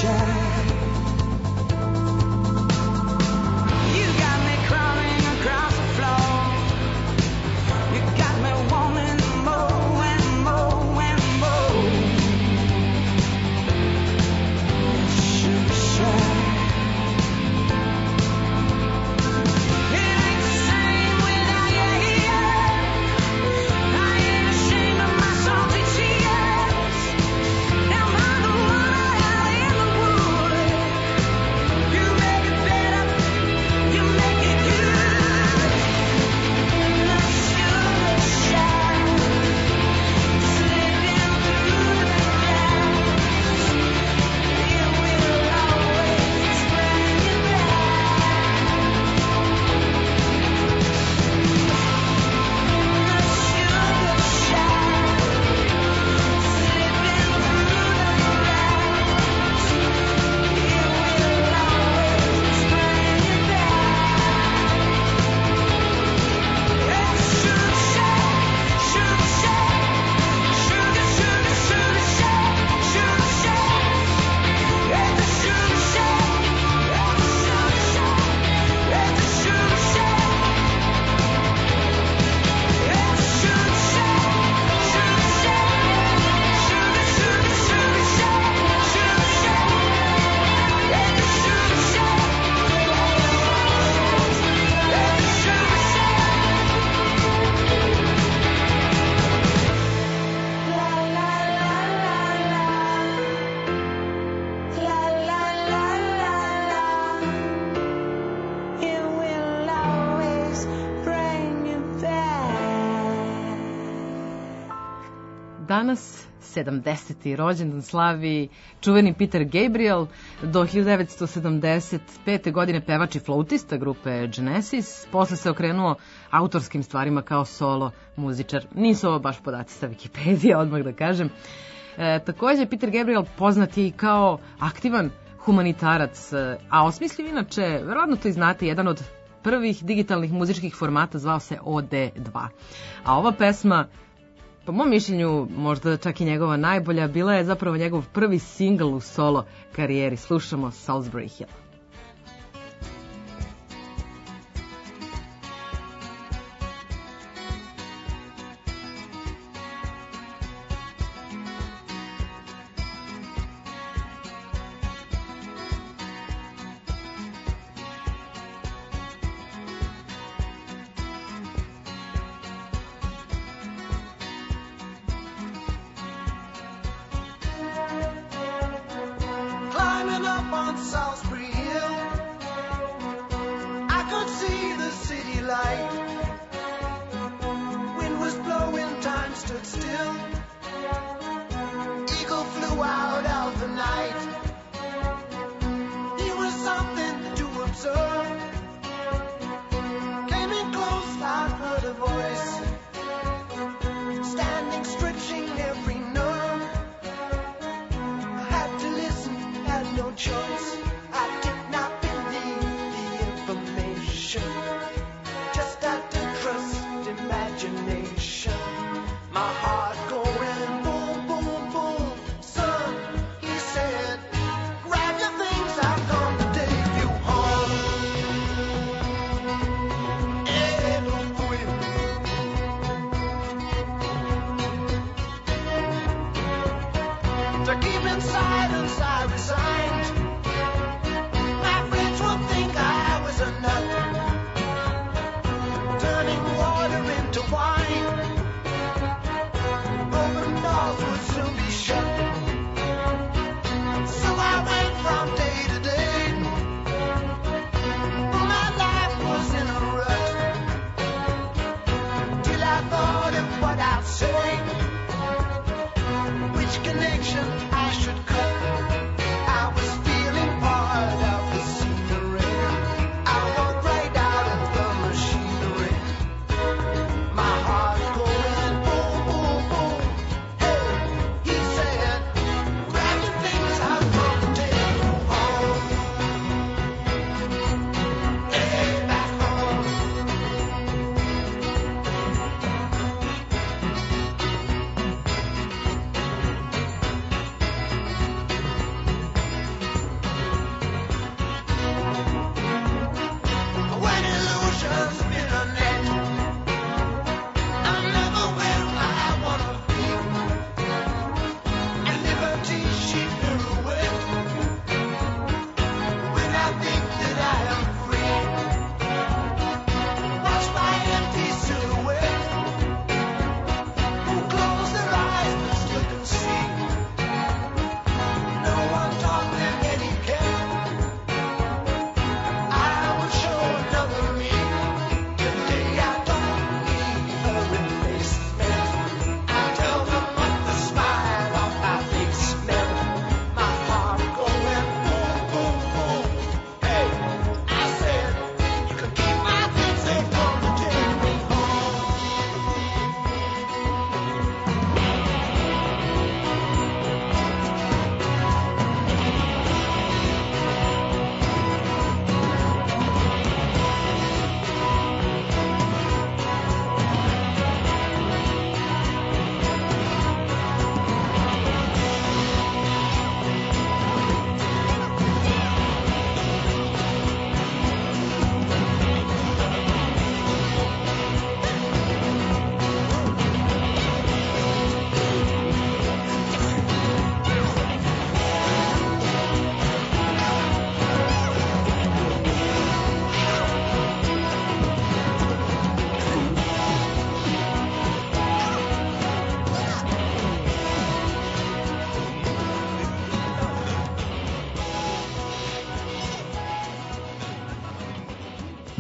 Danas 70. rođendan slavi čuveni Peter Gabriel, do 1975. godine pevač i flautista grupe Genesis, posle se okrenuo autorskim stvarima kao solo muzičar. Nisu ovo baš podaci sa Wikipedije, odmah da kažem. Takođe, Peter Gabriel poznat je i kao aktivan humanitarac, a osmislio inače, verovatno to i znate, jedan od prvih digitalnih muzičkih formata zvao se OD2. A ova pesma, po mom mišljenju, možda čak i njegova najbolja, bila je zapravo njegov prvi singl u solo karijeri. Slušamo Salisbury Hill. Connection I should cut. I was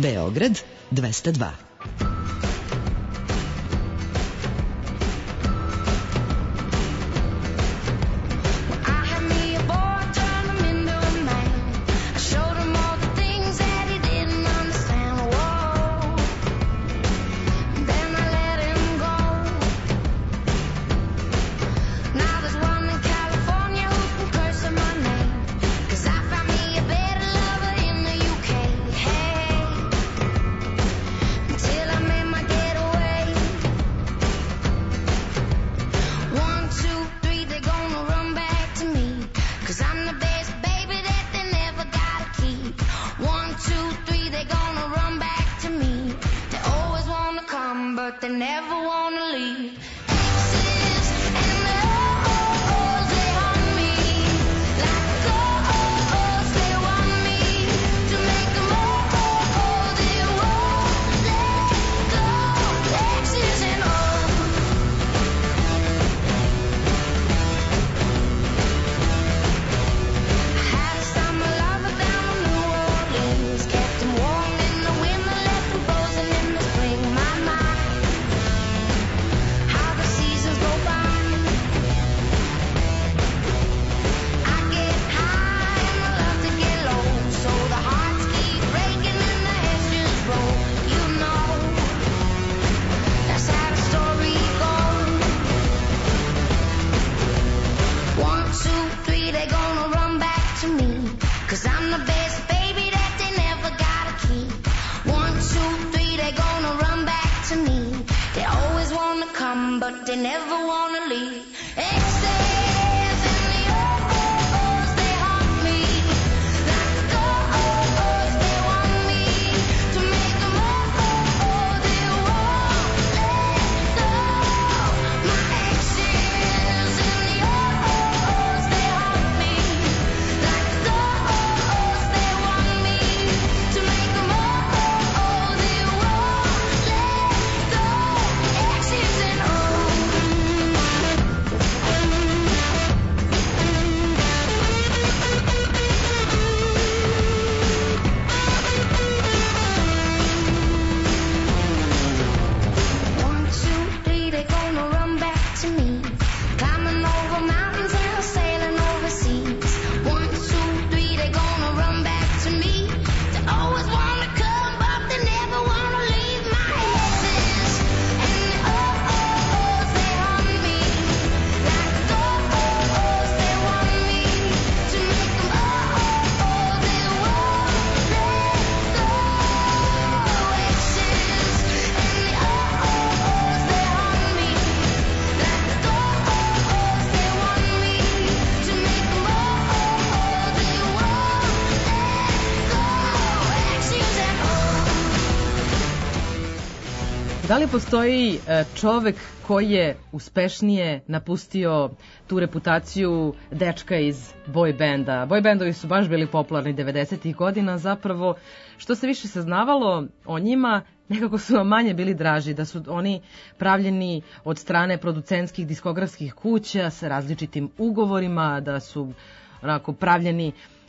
Beograd 202. Da li postoji čovek koji je uspešnije napustio tu reputaciju dečka iz boy benda? Boy bendovi su baš bili popularni 90-ih godina, zapravo što se više saznavalo o njima, nekako su vam manje bili draži, da su oni pravljeni od strane producentskih diskografskih kuća sa različitim ugovorima, da su onako pravljeni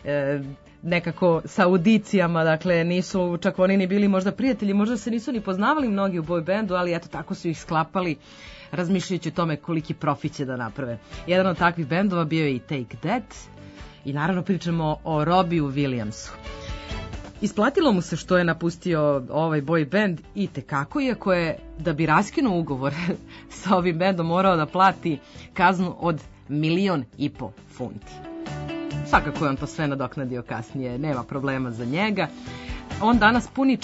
nekako sa audicijama, dakle nisu čak oni ni bili možda prijatelji, možda se nisu ni poznavali mnogi u boy bandu, ali eto tako su ih sklapali razmišljajući o tome koliki profit će da naprave. Jedan od takvih bendova bio je i Take That i naravno pričamo o Robbiju Williamsu. Isplatilo mu se što je napustio ovaj boy band i tekako, iako je da bi raskinuo ugovor sa ovim bandom morao da plati kaznu od 1,5 funti. Svakako je on to sve nadoknadio kasnije, nema problema za njega. On danas puni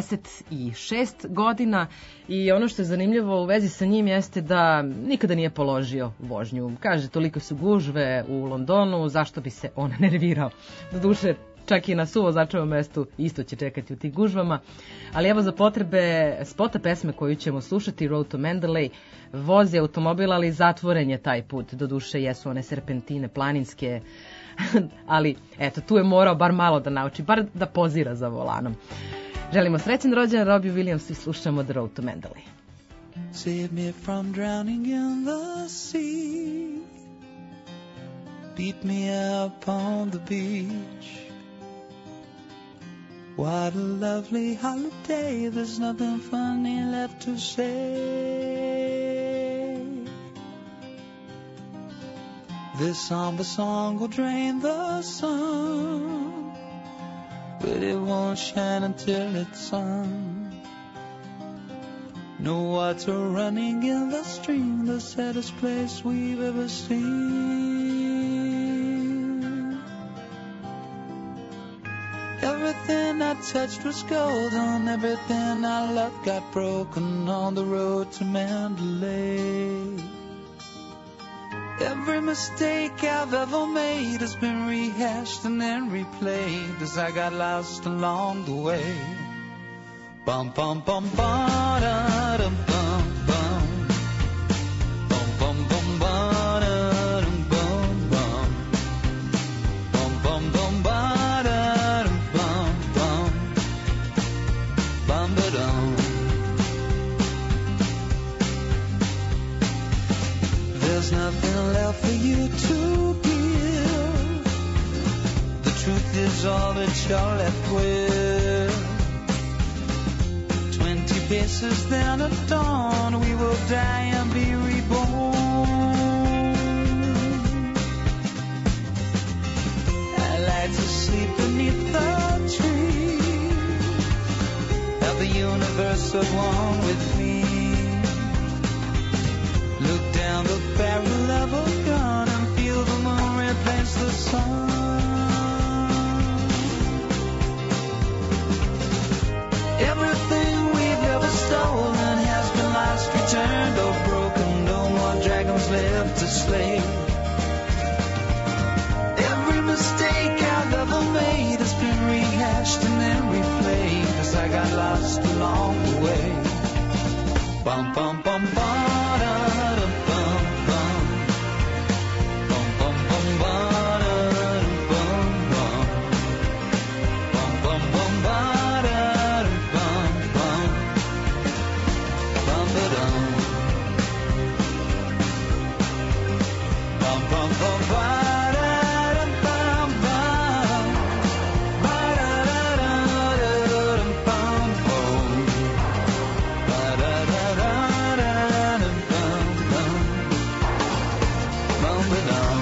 46 godina i ono što je zanimljivo u vezi sa njim jeste da nikada nije položio vožnju. Kaže, toliko su gužve u Londonu, zašto bi se on nervirao. Doduše, čak i na suvozačevom mestu isto će čekati u tih gužvama. Ali evo za potrebe spota pesme koju ćemo slušati, Road to Mandalay, vozi automobil, ali zatvoren je taj put. Doduše jesu one serpentine planinske, ali eto, tu je morao bar malo da nauči, bar da pozira za volanom. Želimo srećan rođendan Robbie Williams i slušamo The Road to Mandalay. Save me from drowning in the sea, beat me up on the beach, What a lovely holiday, there's nothing funny left to say. This somber song will drain the sun, but it won't shine until it's sung. No water running in the stream, the saddest place we've ever seen. Everything I touched was golden, everything I loved got broken on the road to Mandalay. Every mistake I've ever made has been rehashed and then replayed as I got lost along the way. Bum bum bum ba da dum bum bum. Bum bum bum ba da dum bum bum. Bum bum bum ba da dum bum bum. Bum ba dum. There's nothing left for you to give. The truth is all that you're left with. 20 paces then at dawn, we will die and be reborn. I like to sleep beneath the tree, have the universe at one with me. Look down the barrel of a gun and feel the moon replace the sun. Everything we've ever stolen has been lost, returned, or broken. No more dragons left to slay. Every mistake I've ever made has been rehashed and then replayed as I got lost along the way. Bum bum bum ba da dum bum bum. Bum bum bum ba da dum bum bum. Bum bum bum ba da dum bum bum. Bum ba dum. Bum bum bum ba da dum bum bum. Ba da da da da dum bum bum. Ba da da da da dum bum bum. Bum ba dum.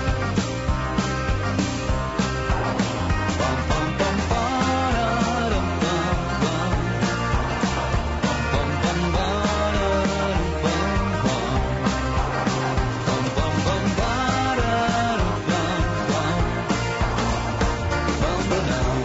Bum bum bum ba da dum bum bum. Bum bum ba da dum bum bum. Bum bum bum ba da dum bum bum. Bum ba dum.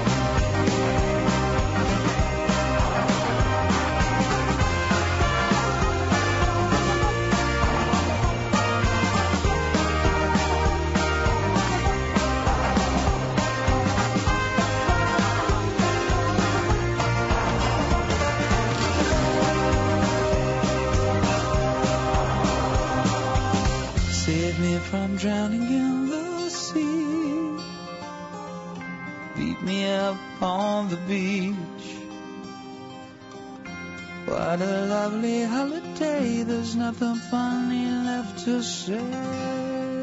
Save me from drowning in the sea. Beat me up on the beach. What a lovely holiday, there's nothing funny left to say.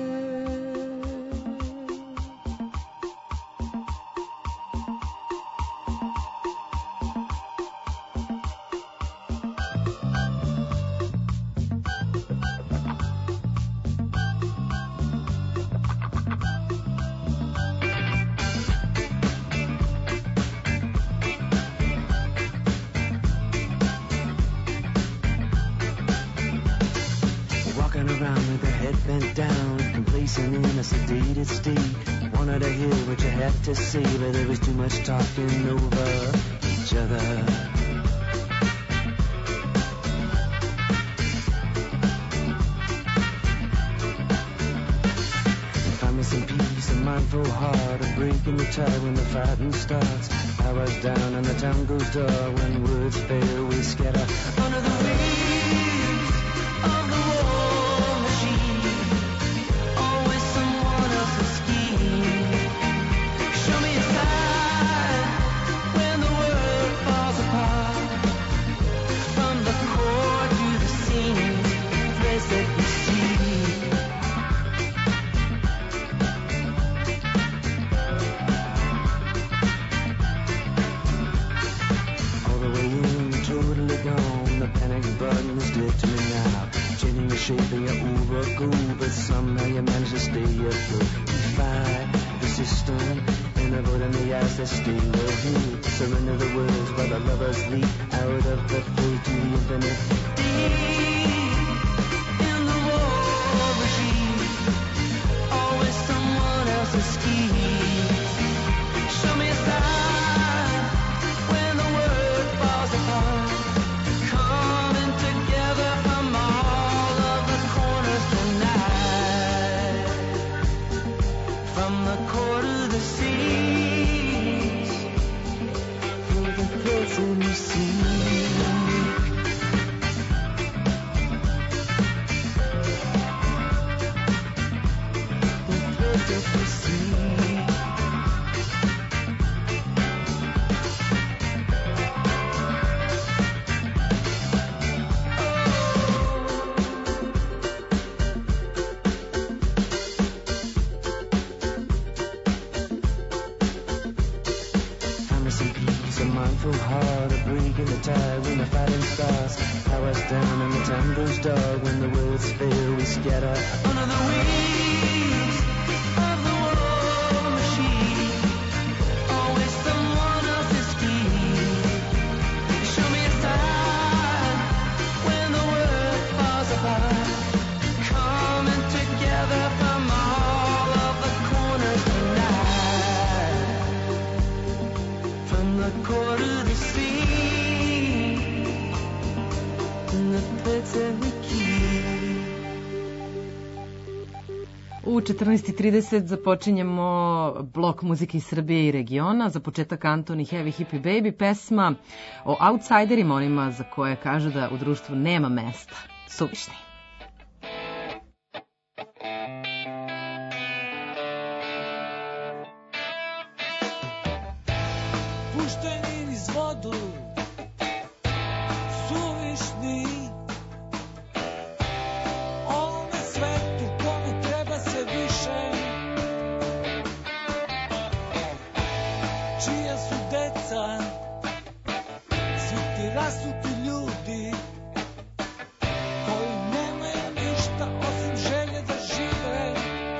Walking around with her head bent down, complacent in a sedated state. Wanted to hear what you had to say, but there was too much talking over each other. Find me some peace, a mindful heart, a break in the tide when the fighting starts. Hours down and the town goes dark. When words fail, we scatter under the waves of the war machine. Always someone else's scheme. Show me a sign when the world falls apart. From the core to the seams, place that we see. afloat. Defy the system and avoid in the eyes that steal the heat. Surrender the words while the lovers leap out of the place to the infinite. Deep in the war machine, always someone else's scheme. Show me a sign when the world falls apart, coming together from all of the corners tonight, from the core to the seas, for the person you see. Heart, a break in the tide when the fighting starts. Powers down and the time goes dark. When the words fail, we scatter under the wings of the war machine. Always someone else's scheme. Show me a sign when the world falls apart, coming together from all of the corners tonight, from the quarter. U 14:30 započinjemo blok muzike iz Srbije i regiona. Za početak Antoni Heavy Hippie Baby, pesma o outsiderima, onima za koje kažu da u društvu nema mesta. Suvišni. Pušteni niz vodu, suvišni, ovome svetu kome treba se više, čija su deca, svi ti rasuti ljudi, koji nemaju ništa osim želje da žive.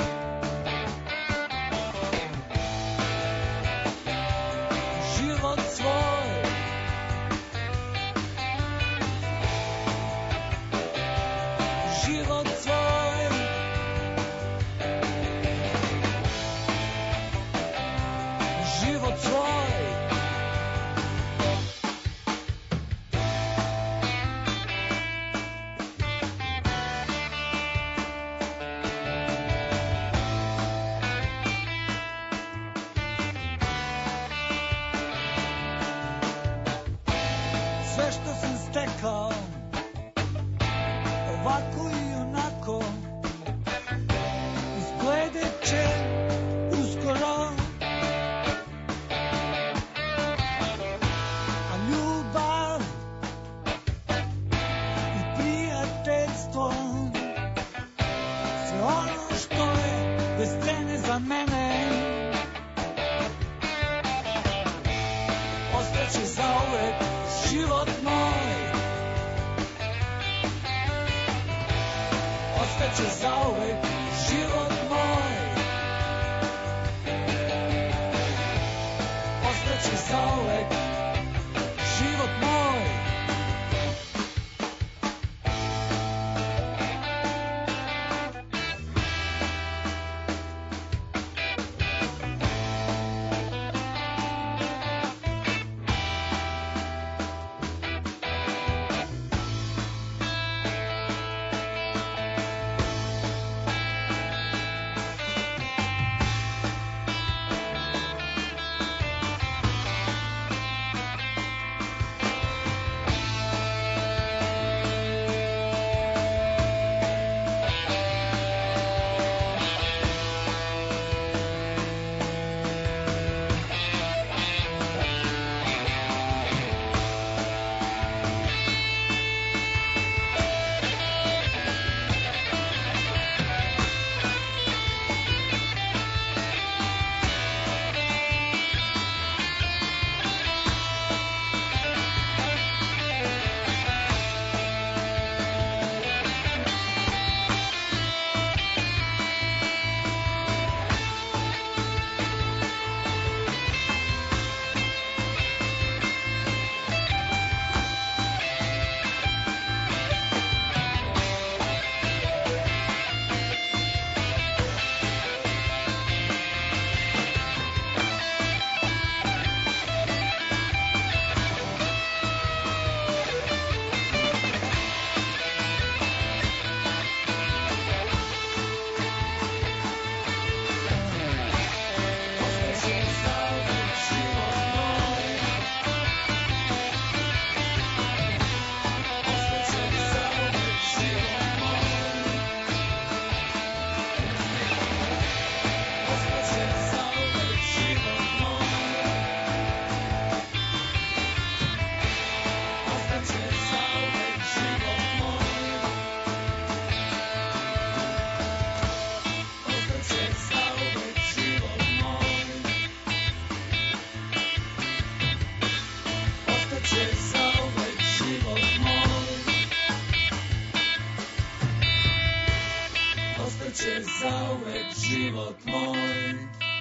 zauvek život moj.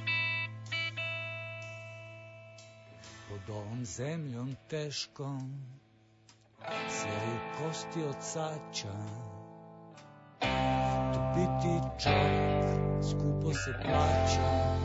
Pod ovom zemljom teškom seju kosti od sača. Tu biti čovjek skupo se plaća.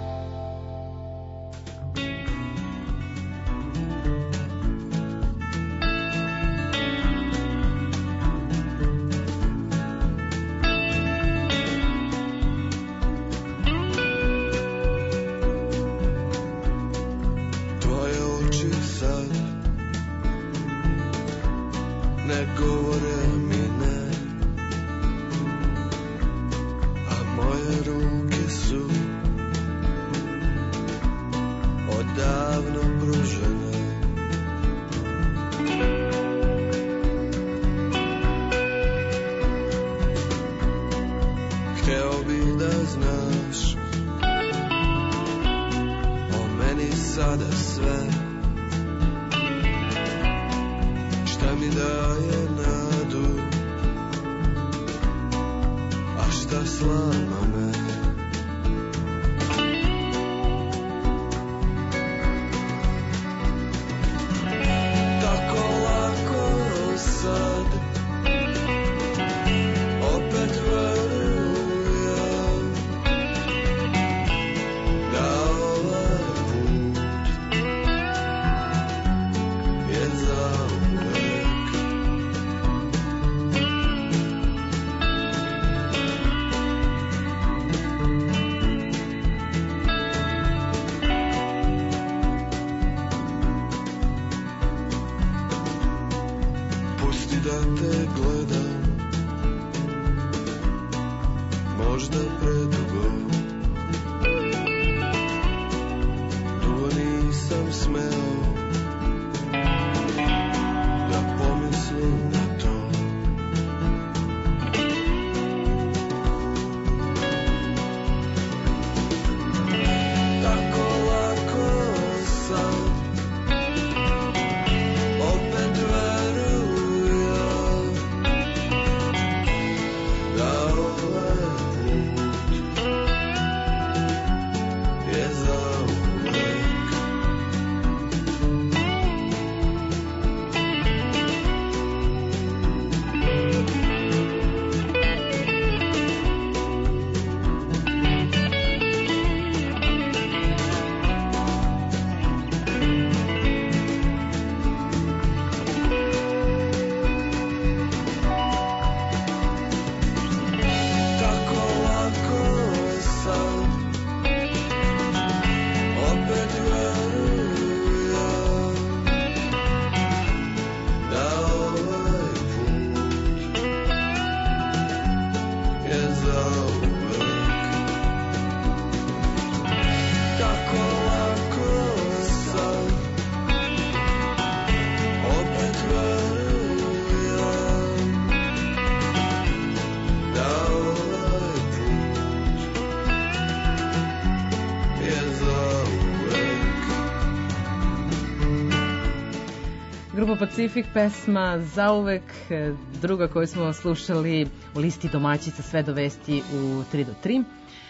Grupa Pacifik, pesma Zauvek, druga koju smo slušali u listi domaćica sve do vesti u 3 do 3.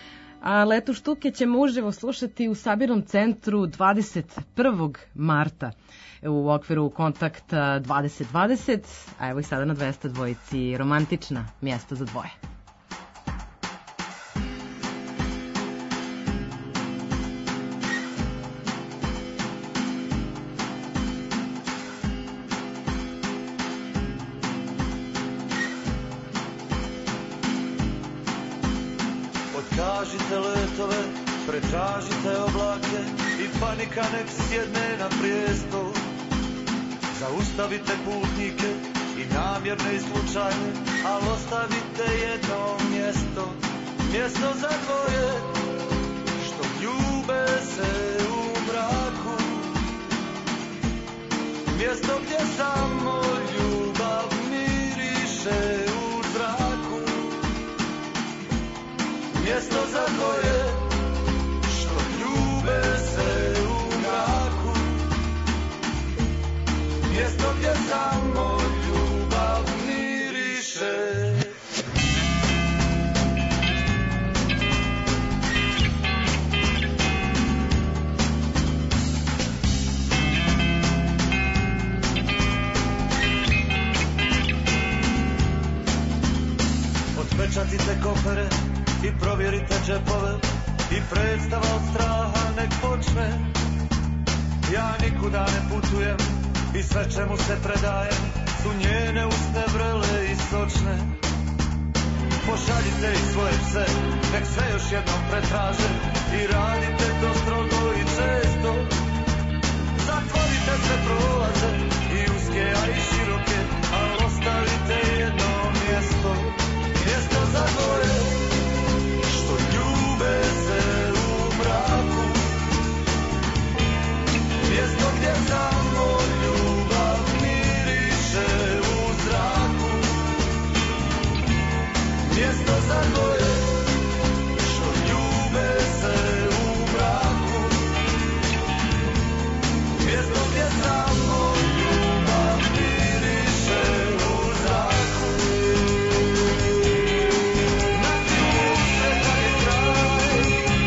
A Letu štuke ćemo uživo slušati u sabirnom centru 21. marta u okviru Kontakta 2020, a evo i sada na 200 dvojici romantična mjesta za dvoje. Tražite letove, pretražite oblake i panika nek sjedne na prijestol. Zaustavite putnike i namjerne i slučajne, ali ostavite jedno mjesto, mjesto za dvoje što ljube se u mraku, mjesto gdje samo ljubav miriše u zraku, mjesto za dvoje što ljube se u mraku, mjesto gdje samo ljubav miriše. opere i provjerite džepove i predstava od straha nek počne. Ja nikuda ne putujem i sve čemu se predajem su njene usne vrele i sočne. Pošaljite ih svoje pse, nek sve još jednom pretraže i radite to strogo i često. Zatvorite sve prolaze i uske, a i široke, ali ostavite jedno mjesto, mjesto za dvoje što ljube se u mraku, mjesto gdje samo ljubav miriše u zraku, mjesto za dvoje što ljube se u mraku, mjesto gdje samo ljubav miriše u zraku. Na tlu sveta je kraj,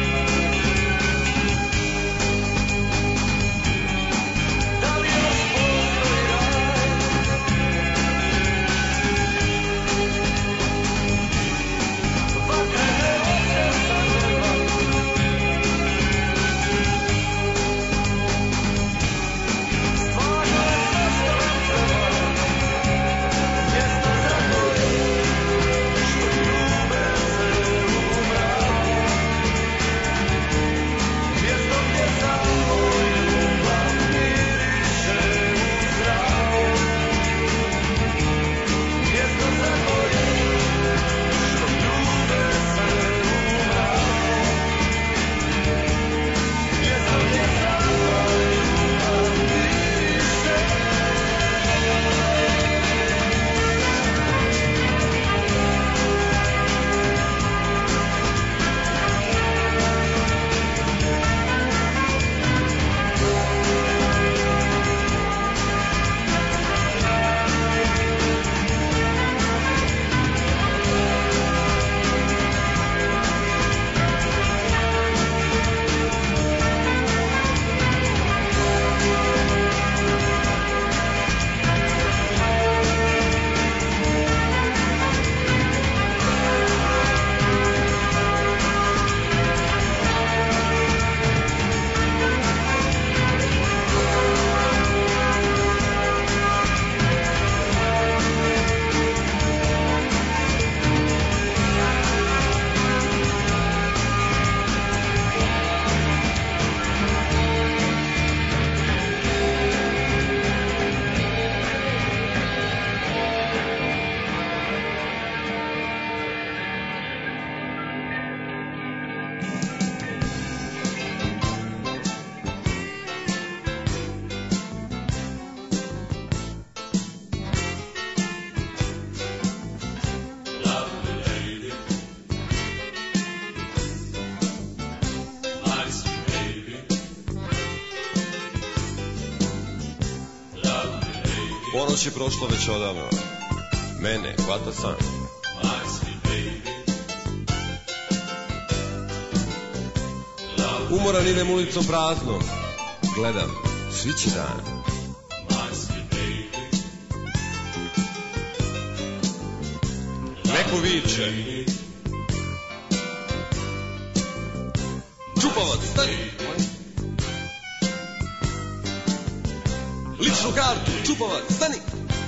da li još postoji raj? Vatrene oče sa neba, stvarno je sve što vam treba, mjesto za dvoje što ljube se u mraku, mjesto gdje samo ljubav miriše u zraku, mjesto za dvoje što ljube se u mraku, mjesto gdje samo ljubav miriše. Ponoć je prošlo već odavno, mene hvata san. Umoran idem ulicom praznom, gledam, sviće dan. Neko viče, Čupavac, stani! Ličnu kartu, Čupavac, stani!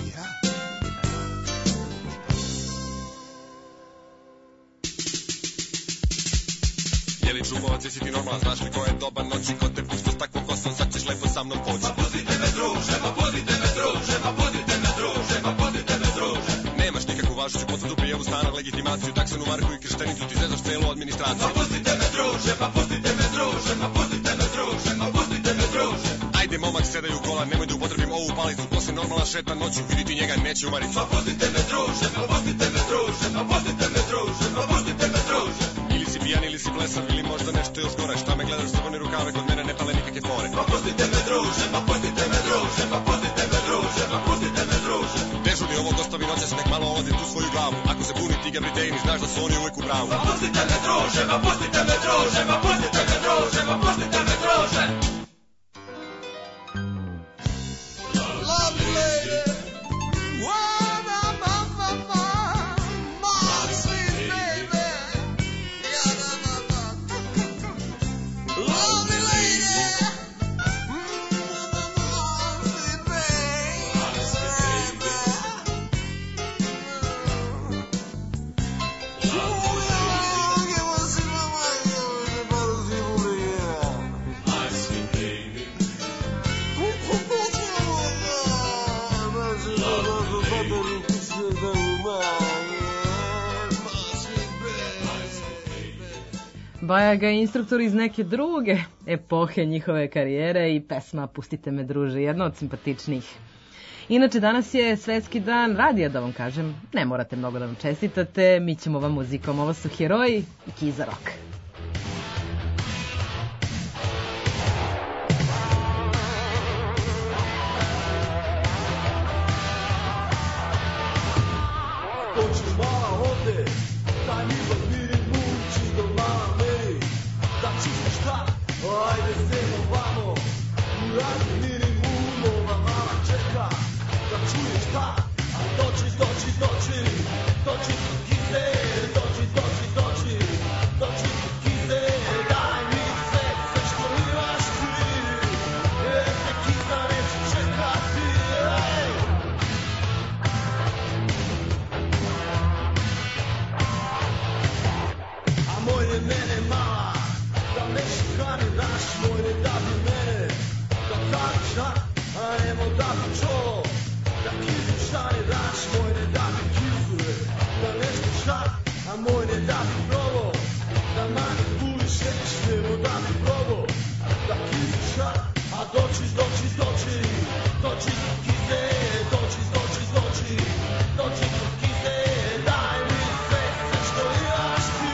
Jeli Čupavac, jesi ti normalan, znaš li ko je dobar noći, ko te pušta s takvom kosom, sad ćeš lepo sa mnom poći. Pa pustite me druže, pa pustite me druže, pa pustite me druže, pa pustite me druže. Nemaš nikakvu važuću potvrdu, prijavu stana, legitimaciju, taksenu marku i krštenicu, ti zezaš celu administraciju. Pa pustite me druže, pa pustite me druže, pa pustite me druže, pa pustite me druže. Ajde momak, sedaj u kola, nemoj da upotrebim ovu palicu, ko se normalna šeta noću, viditi njega neće u maricu. Pa pustite me druže, pa pustite me druže, pa pustite me druže, pa pustite me druže. Ili si pijan ili si blesav, ili možda nešto još gore, šta me gledaš crvene rukave, kod mene ne pale nikakve fore. Pa pustite me druže, pa pustite me druže, pa pustite me druže, pa pustite me druže. Dežurni ovo dostavi noćas, nek malo ovadi tu svoju glavu, ako se buni ti Gabritejni, znaš da su oni uvek u pravu. Pa pustite me druže, pa pustite me druže, pa pustite me druže, pa pustite me druže. Lovely lady, my sweet baby. Bajaga je instruktor iz neke druge epohe njihove karijere i pesma Pustite me druže, jedna od simpatičnijih. Inače, danas je Svetski dan radija, da vam kažem. Ne morate mnogo da vam čestitate, mi ćemo vam muzikom. Ovo su Heroji i Kiza Rock. Dođi mala ovde, daj mi da mirim muči do mala meni. Da čisti šta, ajde semo vamo. Uradi mirim ova mala čeka. Da čuješ šta, a dođi, dođi, dođi. Dođi kod Kize, dođi, dođi, dođi. Dođi kod Kize, daj mi sve, sve što imaš ti. Jer te Kiza neće čekati, ej. Moj je mene mala, da me šikani naš, moj je da bi mene, da kažu šta, a nemo da bi čuo, da Kizu šta ne daš, moj ne da bi Kizuje, da nešto šta, a moj ne da bi probo, da mani buliš već, nemo da bi probo, da Kizu šta, a doći, doći, doći, doći kod Kize, doći, doći, doći, doći kod Kize, daj mi sve, sve što imaš ti.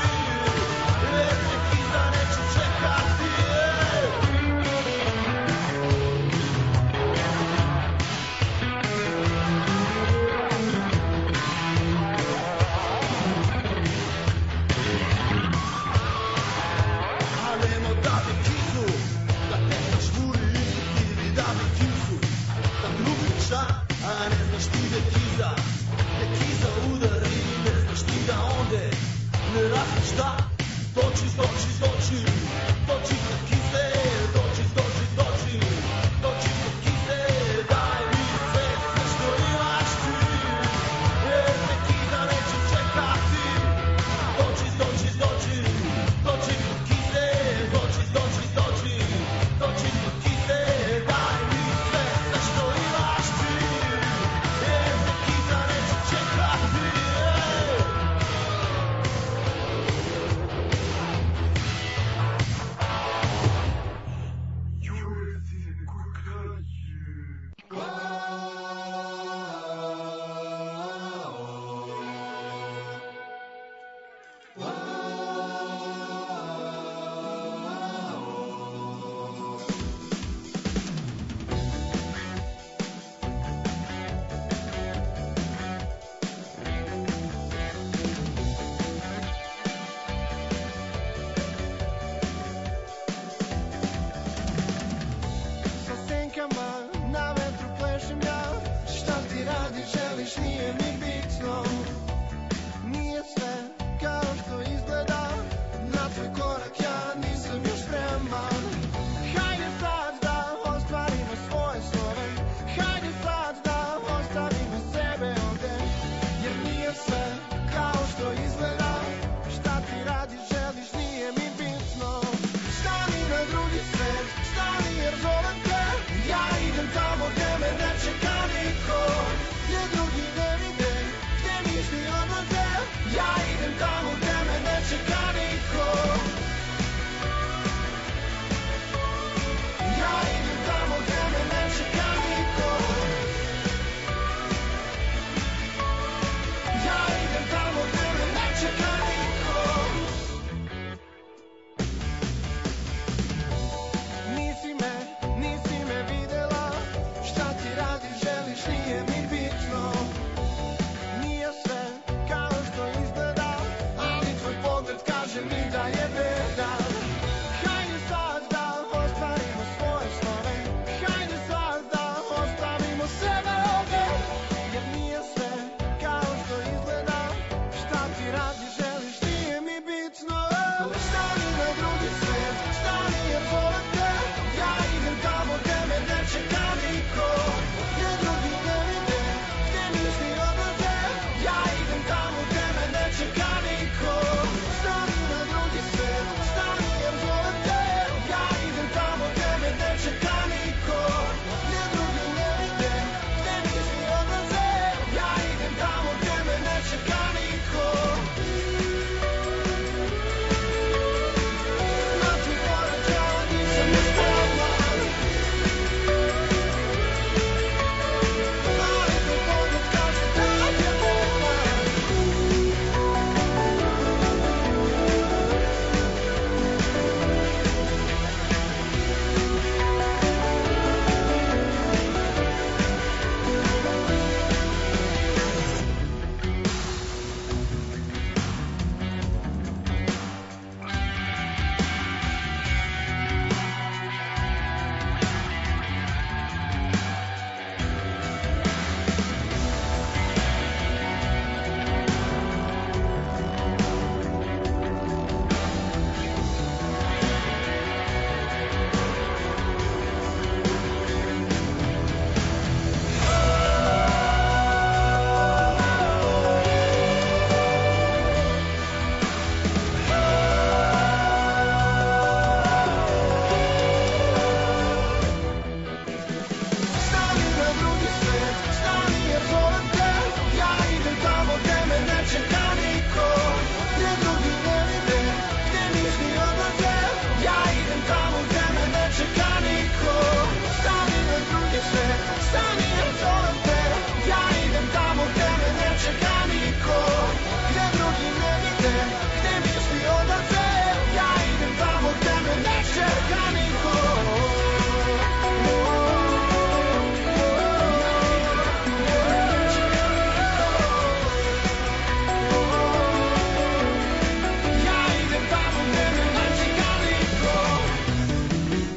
A ne znaš ti da Kiza, te Kiza udari, ne znaš ti da onde ne razliš šta, doći, doći, doći, doći kod Kize, doći, doći, doći, doći kod Kize, daj mi sve, sve što imaš ti, jer te Kiza neće čekati, doći, doći, doći, doći kod Kize, doći, doći, doći, doći kod Kize, daj mi sve, sve što imaš ti.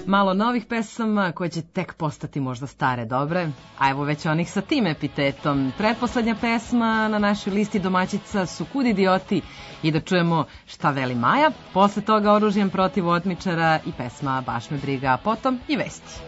Malo novih pesama koje će tek postati možda stare dobre, a evo već onih sa tim epitetom. Pretposlednja pesma na našoj listi domaćica su Kud idioti i da čujemo Šta veli Maja, posle toga Oružjem protiv otmičara i pesma Baš me briga, a potom i vesti.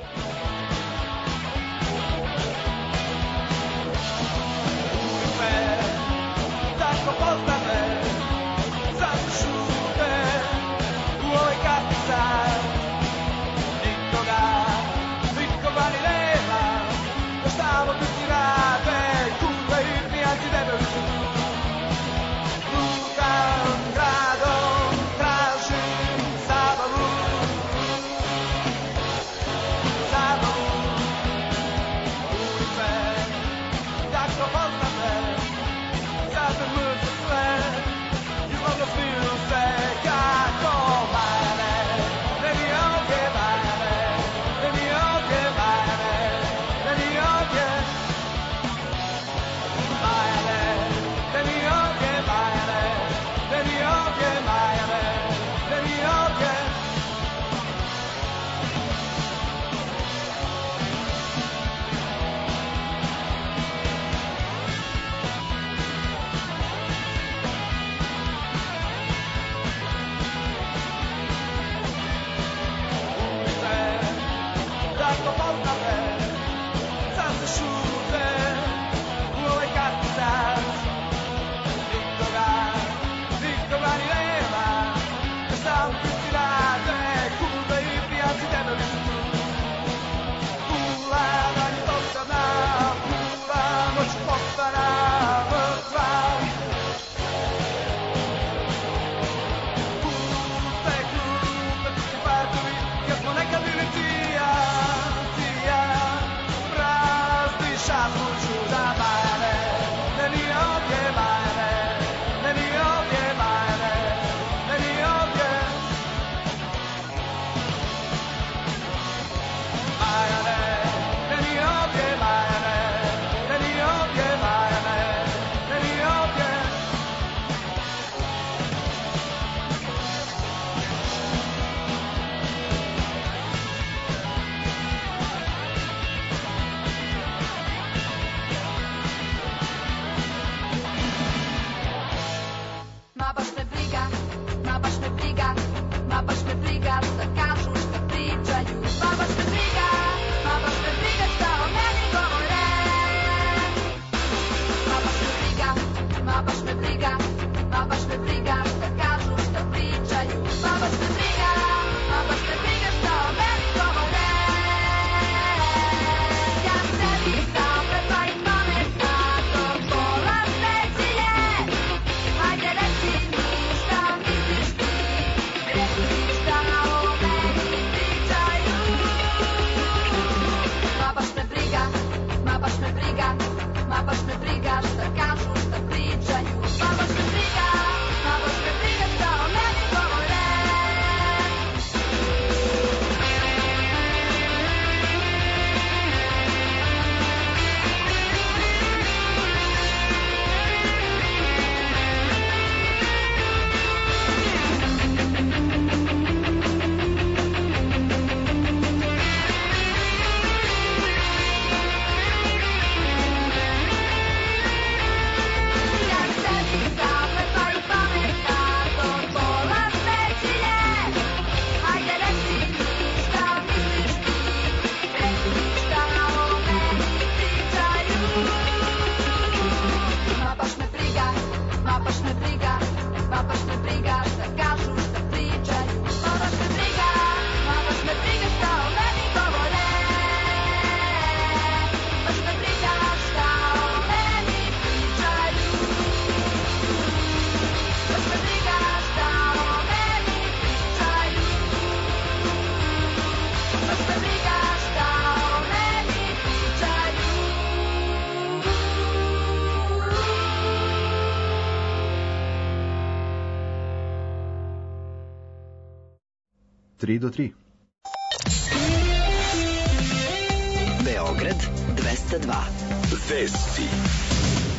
Tri do tri. Beograd 202. Vesti.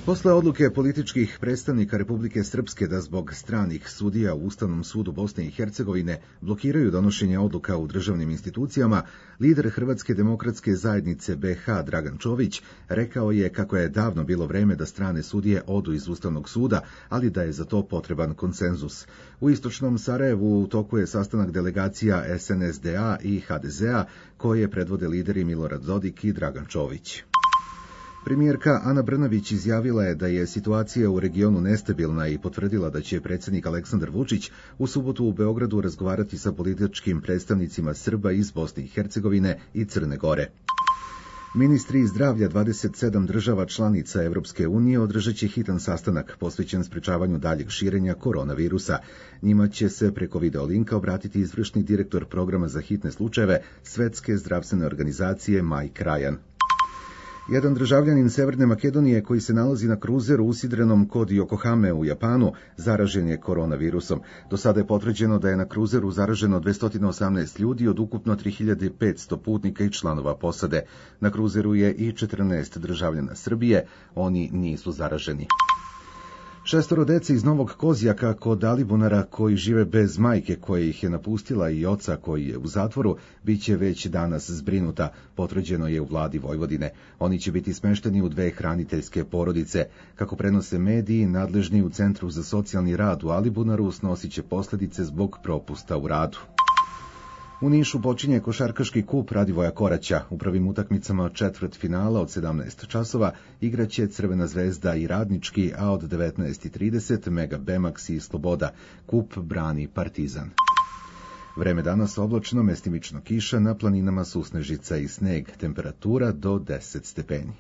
Posle odluke političkih predstavnika Republike Srpske da zbog stranih sudija u Ustavnom sudu Bosne i Hercegovine blokiraju donošenje odluka u državnim institucijama, lider Hrvatske demokratske zajednice BH Dragan Čović rekao je kako je davno bilo vreme da strane sudije odu iz Ustavnog suda, ali da je za to potreban konsenzus. U istočnom Sarajevu u toku je sastanak delegacija SNSD-a i HDZ-a koje predvode lideri Milorad Dodik i Dragan Čović. Premijerka Ana Brnabić izjavila je da je situacija u regionu nestabilna i potvrdila da će predsjednik Aleksandar Vučić u subotu u Beogradu razgovarati sa političkim predstavnicima Srba iz Bosne i Hercegovine i Crne Gore. Ministri zdravlja 27 država članica Evropske unije održat će hitan sastanak posvećen sprečavanju daljeg širenja koronavirusa. Njima će se preko video linka obratiti izvršni direktor programa za hitne slučajeve Svetske zdravstvene organizacije Mike Ryan. Jedan državljanin Severne Makedonije koji se nalazi na kruzeru usidrenom kod Yokohame u Japanu zaražen je koronavirusom. Do sada je potvrđeno da je na kruzeru zaraženo 218 ljudi od ukupno 3500 putnika i članova posade. Na kruzeru je i 14 državljana Srbije, oni nisu zaraženi. 6 dece iz Novog Kozjaka kod Alibunara koji žive bez majke koja ih je napustila i oca koji je u zatvoru, bit će već danas zbrinuta, potvrđeno je u vladi Vojvodine. Oni će biti smešteni u 2 hraniteljske porodice. Kako prenose mediji, nadležni u Centru za socijalni rad u Alibunaru snosit će posljedice zbog propusta u radu. U Nišu počinje košarkaški kup Radivoja Koraća. U prvim utakmicama četvrtfinala od 17 časova igraće Crvena zvezda i Radnički, a od 19:30 Mega Bemax i Sloboda. Kup brani Partizan. Vreme danas oblačno, mestimično kiša, na planinama susnežica i sneg. Temperatura do 10 stepeni.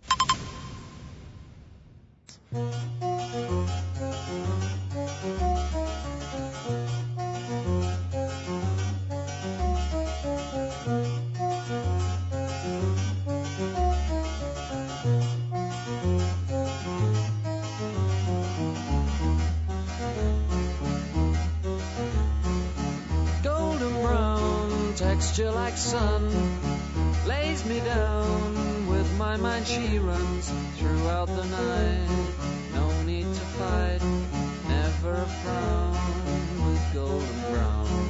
Texture like sun lays me down. With my mind she runs throughout the night. No need to fight, never a frown. With golden brown,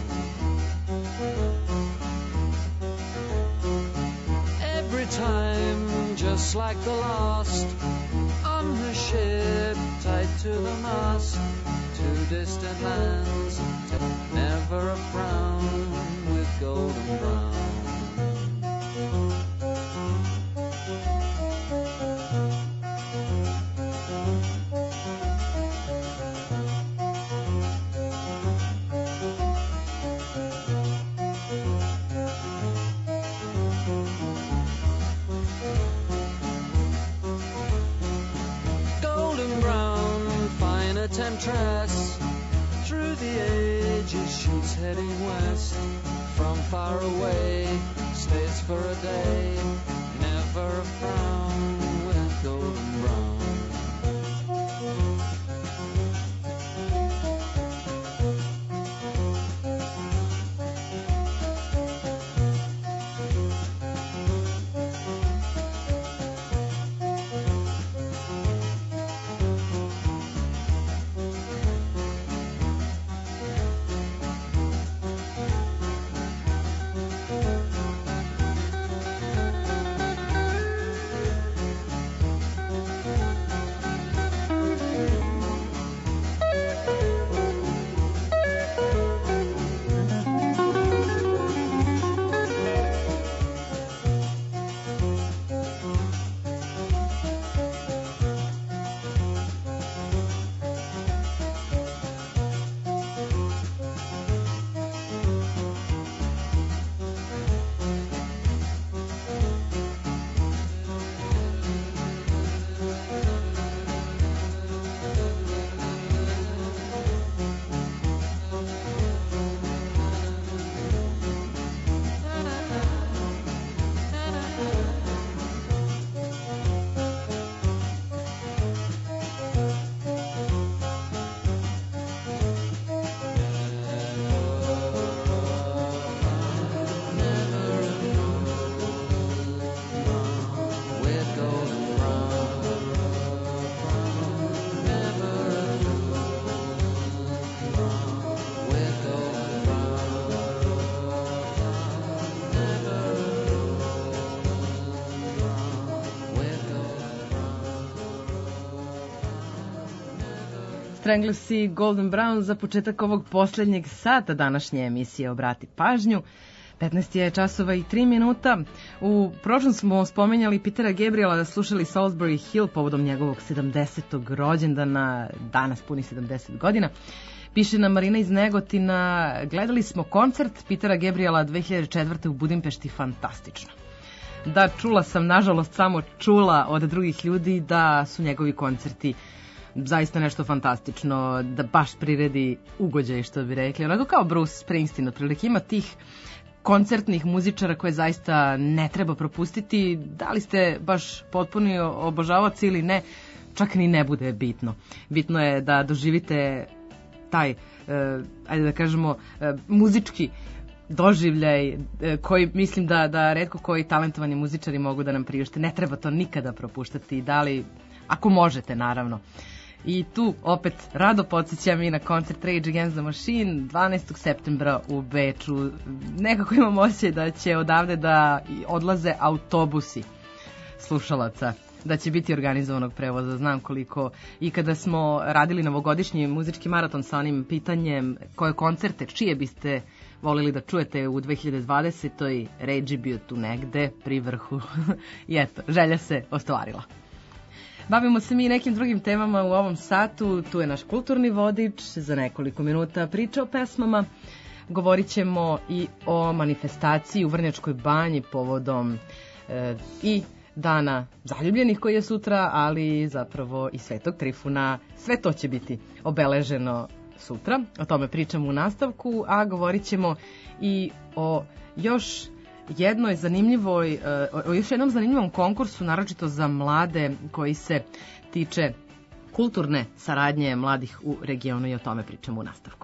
every time just like the last. On her ship tied to the mast, to distant lands, never a frown. Golden brown. Golden brown, fine a temptress. Through the ages she's heading west. From far away, stays for a day, never a frown with golden brown. Stranglers i Golden Brown za početak ovog posljednjeg sata današnje emisije Obrati pažnju. 15 je časova i 3 minuta. U prošlom smo spomenjali Petera Gabriela, slušali Salisbury Hill povodom njegovog 70. rođendana, danas puni 70 godina. Piše nam Marina iz Negotina, gledali smo koncert Petera Gabriela 2004. u Budimpešti, fantastično. Da, čula sam, nažalost samo čula od drugih ljudi da su njegovi koncerti zaista nešto fantastično, da baš priredi ugođaj, što bi rekli. Onako kao Bruce Springsteen, otprilike ima tih koncertnih muzičara koje zaista ne treba propustiti. Da li ste baš potpuni obožavac ili ne, čak ni ne bude bitno. Bitno je da doživite taj, ajde da kažemo, muzički doživljaj koji mislim da retko koji talentovani muzičari mogu da nam priušte. Ne treba to nikada propuštati, da li, ako možete, naravno. I tu opet rado podsjećam i na koncert Rage Against the Machine 12. septembra u Beču. Nekako imam osjećaj da će odavde da odlaze autobusi slušalaca, da će biti organizovanog prevoza. Znam koliko, i kada smo radili novogodišnji muzički maraton sa onim pitanjem koje koncerte, čije biste volili da čujete u 2020. Rage je bio tu negde pri vrhu. I eto, želja se ostvarila. Bavimo se mi nekim drugim temama u ovom satu. Tu je naš kulturni vodič, za nekoliko minuta priča o pesmama. Govorit ćemo i o manifestaciji u Vrnjačkoj banji povodom i Dana zaljubljenih koji je sutra, ali zapravo i Svetog Trifuna. Sve to će biti obeleženo sutra. O tome pričamo u nastavku, a govorit ćemo i o još jednom zanimljivom konkursu, naročito za mlade, koji se tiče kulturne saradnje mladih u regionu, i o tome pričamo u nastavku.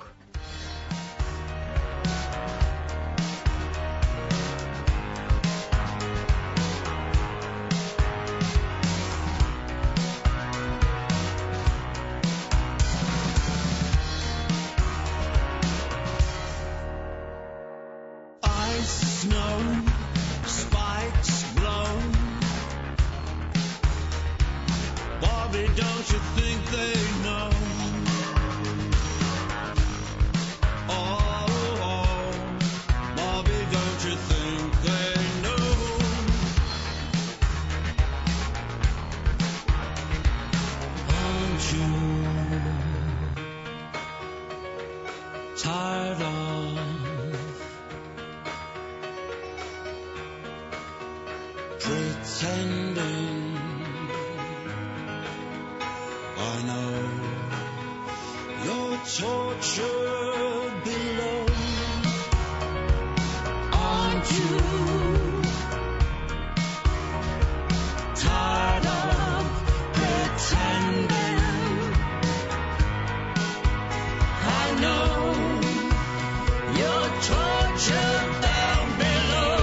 Don't you think they know? pretending I know your torture below. Aren't you tired of pretending? I know your torture down below.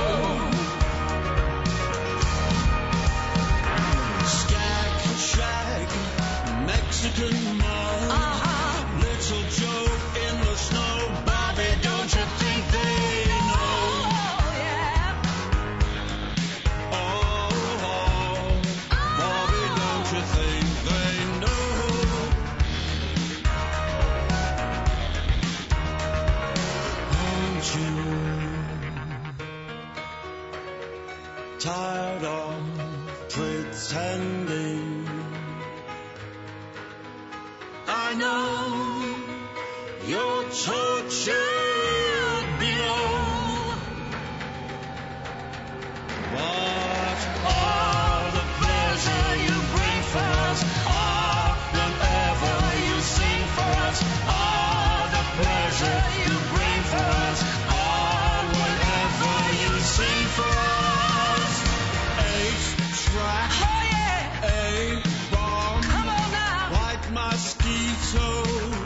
Skag, shag, Mexican mud, little Joe in the snow. Bobby, don't you think they know? Bobby, don't you think they know? Aren't you tired of pretending? I know you're tortured below, but all the pleasure you bring for us, all whenever you sing for us, all the pleasure you bring for us, all whenever you sing for us. 8-track, oh yeah, 8-bomb, come on now, white mosquito.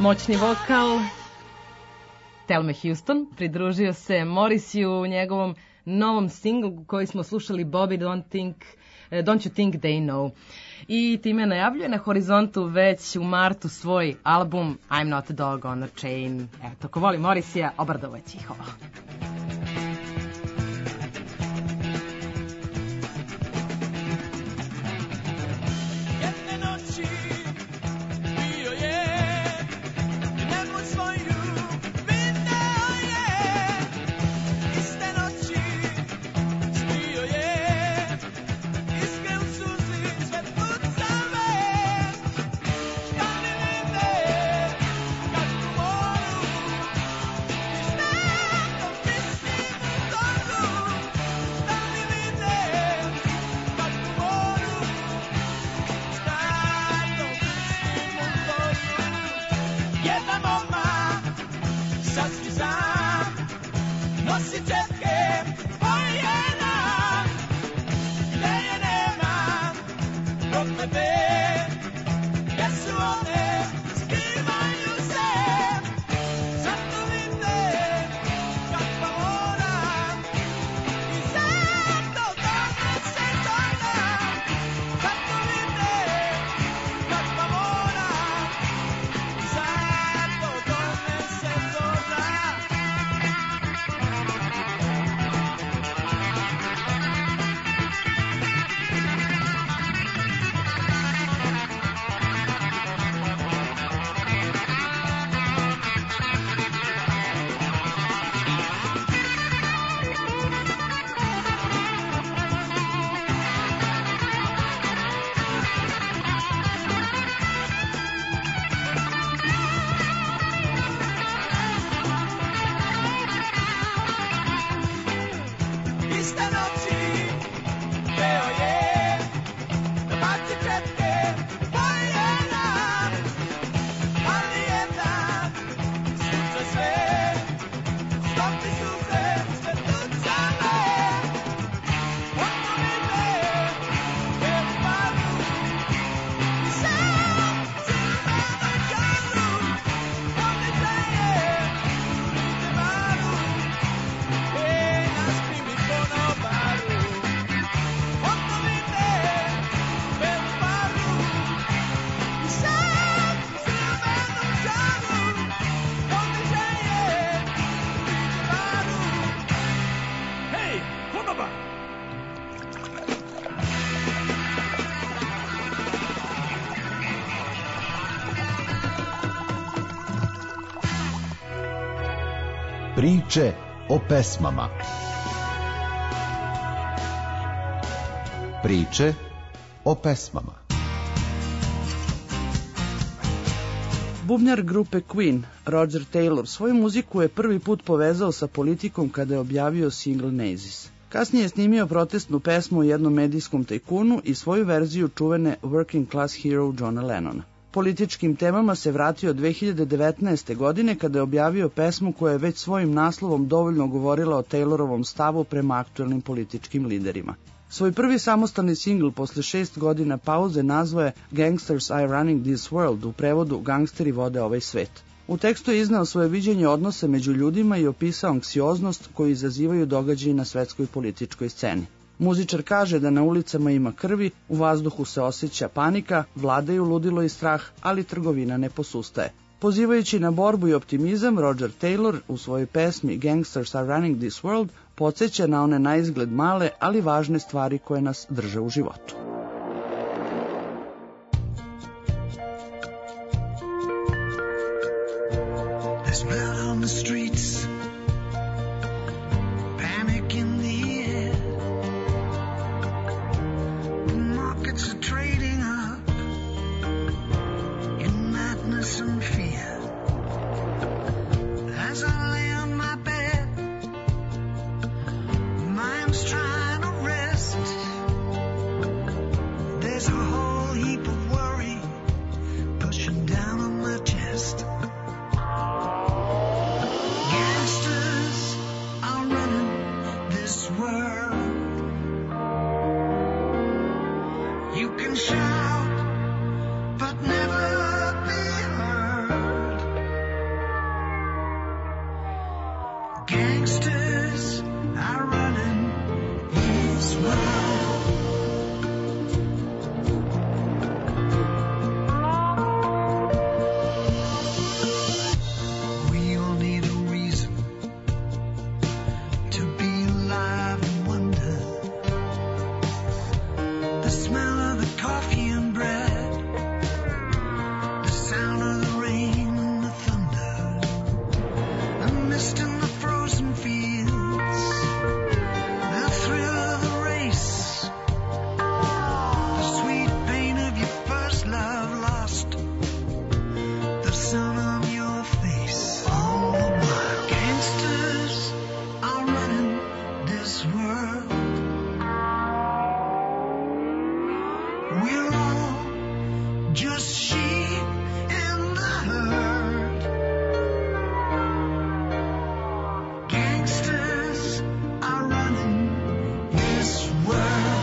Moćni vokal Thelma Houston pridružio se Morrisiju u njegovom novom singlu koji smo slušali, Bobby Don't You Think They Know. I time najavljuje na Horizontu već u martu svoj album I'm Not a Dog on a Chain. Eto, ko voli Morrisija, obradovaće ih ovo. Priče o pesmama. Priče o pesmama. Bubnjar grupe Queen, Roger Taylor, svoju muziku je prvi put povezao sa politikom kada je objavio single Nazis. Kasnije je snimio protestnu pesmu o jednom medijskom tajkunu i svoju verziju čuvene Working Class Hero Johna Lennona. Političkim temama se vratio 2019. godine kada je objavio pesmu koja je već svojim naslovom dovoljno govorila o Taylorovom stavu prema aktuelnim političkim liderima. Svoj prvi samostalni singl posle 6 godina pauze nazvao je Gangsters Are Running This World, u prevodu Gangsteri vode ovaj svet. U tekstu je izneo svoje viđenje odnose među ljudima i opisao anksioznost koju izazivaju događaji na svetskoj političkoj sceni. Muzičar kaže da na ulicama ima krvi, u vazduhu se osjeća panika, vladaju ludilo i strah, ali trgovina ne posustaje. Pozivajući na borbu i optimizam, Roger Taylor u svojoj pesmi Gangsters Are Running This World podsjeća na one naizgled male, ali važne stvari koje nas drže u životu. There's blood on the streets, panic in the air. The markets are trading up in madness and fear. As I lay on my bed, mind's trying to rest. There's a whole heap of worry pushing down on my chest. Gangsters are running this world. You can shout, but never be heard. We're all just sheep in the herd. Gangsters are running this world.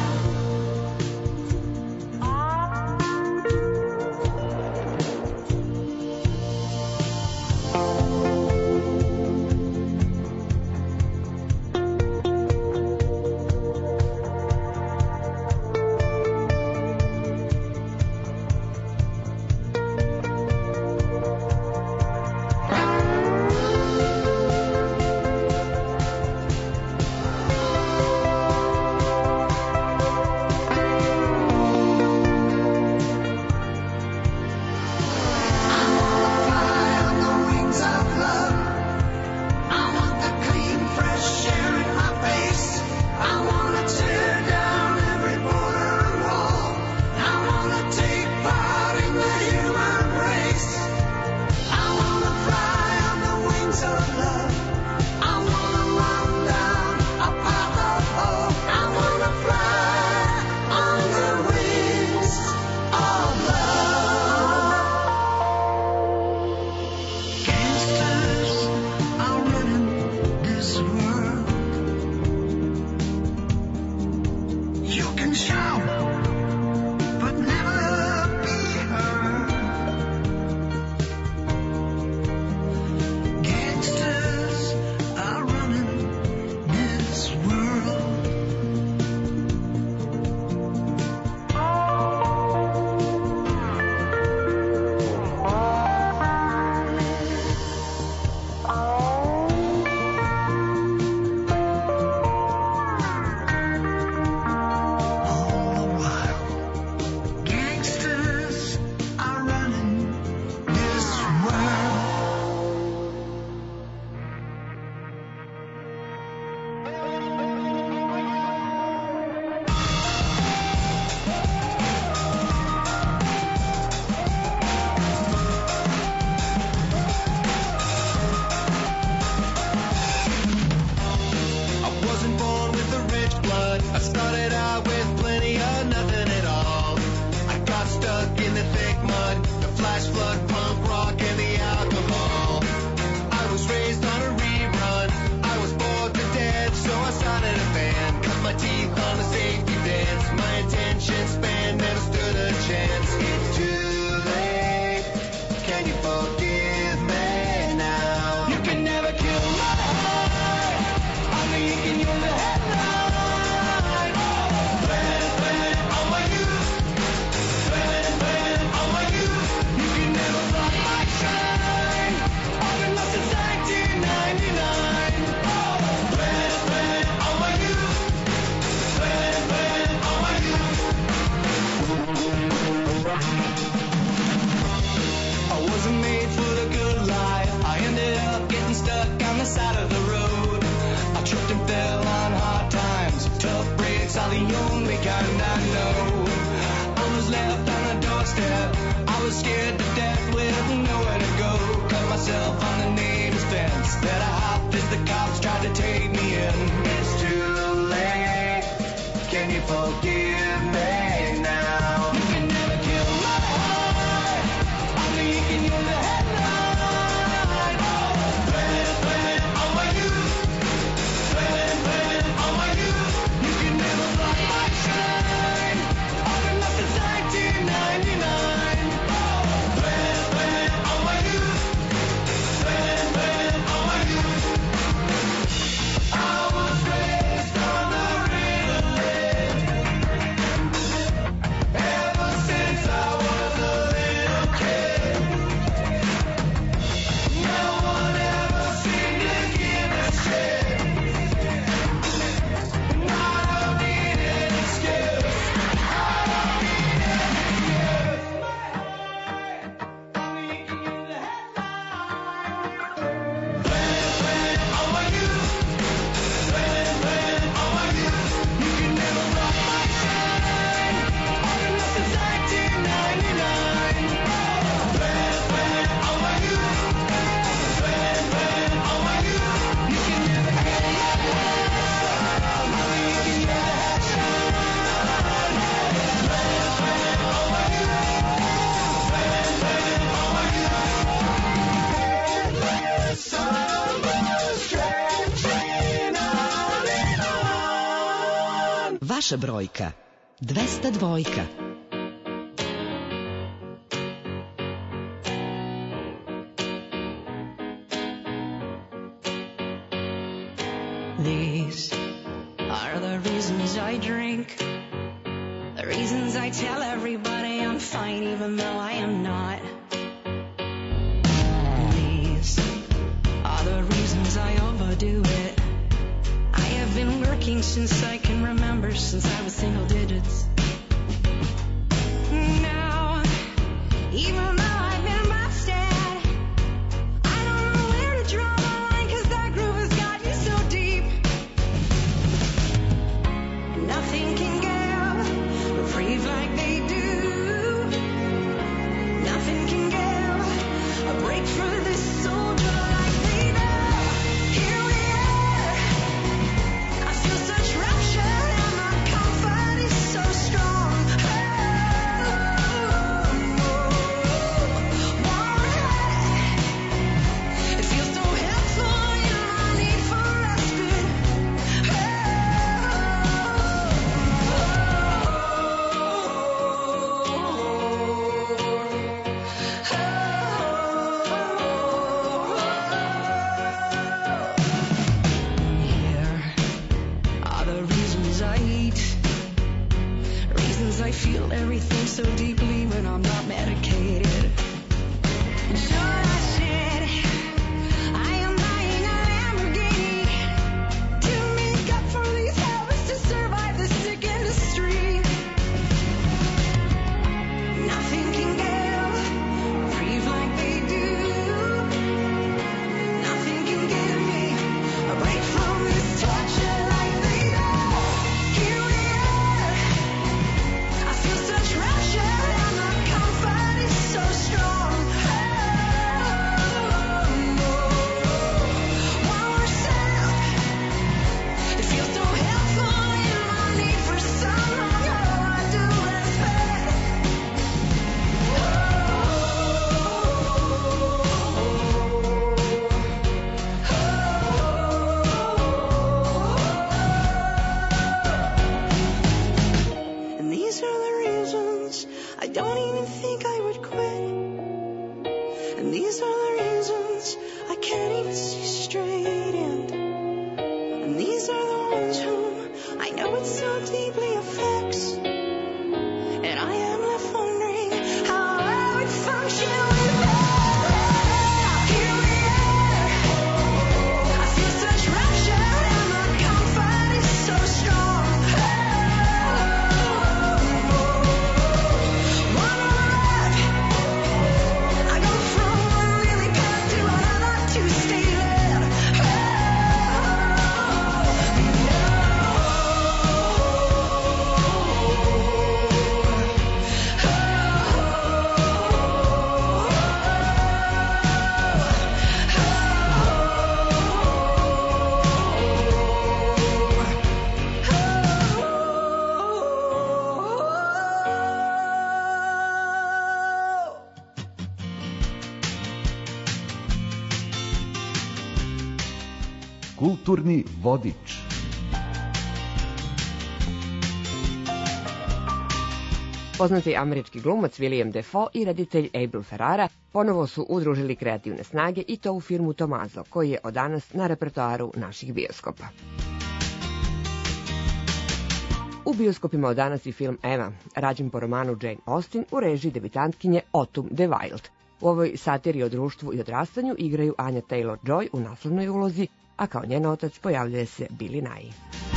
naša brojka. 202. These are the reasons I drink, the reasons I tell everybody I'm fine even though I am not. These are the reasons I overdo it. I have been working since I can remember, since I was single digits. Now, even though I've been busted, I don't know where to draw the line, 'cause that groove has got me so deep. Nothing can give reprieve like they do. Nothing can give a break for this soldier like they do. Here we are. I feel such rapture and my comfort is so strong. It feels so helpful in my need for respite. Here are the reasons I eat, reasons I feel everything so deeply when I'm not medicated. And sure I said I am buying a Lamborghini to make up for these habits, to survive this sick industry. Nothing can give reprieve like they do. Nothing can give me a break from this torture like they do. Here we are. I feel such rapture and my comfort is so strong. While we're set up, it feels so helpful in my need for some wrong. Oh, I do respect. And these are the reasons I don't even think I would quit. And these are the reasons I can't even see straight in. And these are the ones whom I know it so deeply affects. And I am left wondering how I would function without them. Here we are. I feel such rapture and my comfort is so strong. One on left, I go from one really path to another to stay there. Kulturni vodič. Poznati američki glumac William Dafoe i reditelj Abel Ferrara ponovo su udružili kreativne snage i to u filmu Tomazo, koji je od danas na repertoaru naših bioskopa. U bioskopima od danas i film Emma, rađen po romanu Jane Austen u režiji debitantkinje Autumn de Wilde. U ovoj satiri o društvu i odrastanju igraju Anya Taylor-Joy u naslovnoj ulozi, a kao njen otac pojavljuje se Billy Nye.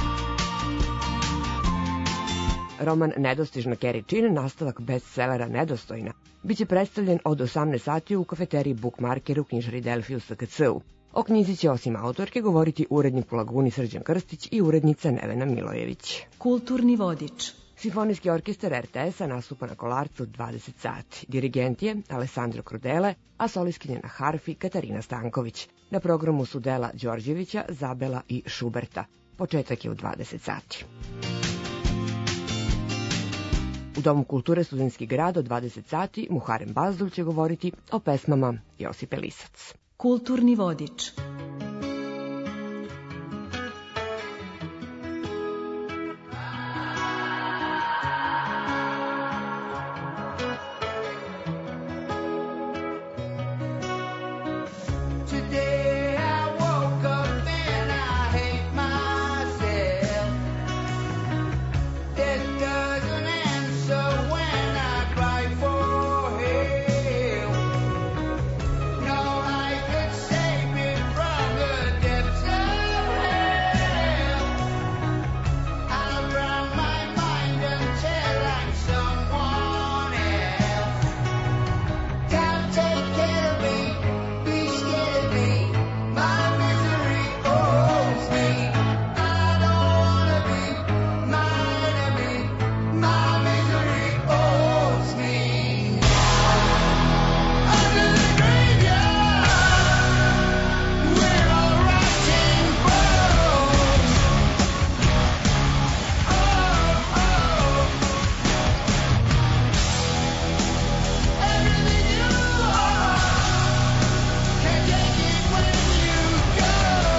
Roman Nedostižna Carrie Chin, nastavak bestsellera Nedostojna, biće predstavljen od 18 sati u kafeteriji Bookmarker u knjižari Delfi u SKC-u. O knjizi će osim autorke govoriti urednik u Laguni Srđan Krstić i urednica Nevena Milojević. Kulturni vodič. Simfonijski orkestar RTS-a nastupa na Kolarcu 20 sati. Dirigent je Alessandro Crudele, a solistkinja na harfi Katarina Stanković. Na programu su dela Đorđevića, Zabela i Šuberta. Početak je u 20 sati. U Domu kulture Studentski grad od 20 sati Muharem Bazdul će govoriti o pesmama Josipe Lisac. Kulturni vodič. Death doesn't answer when I cry for help. No eye could save me from the depths of hell. I'll drown my mind until I'm someone else. Can't take care of me, be scared of me. My misery owns me. I don't wanna be my enemy. My misery owns me. Under the graveyard, we're all rotting bones. Oh, oh. Everything you are, can't take it when you go.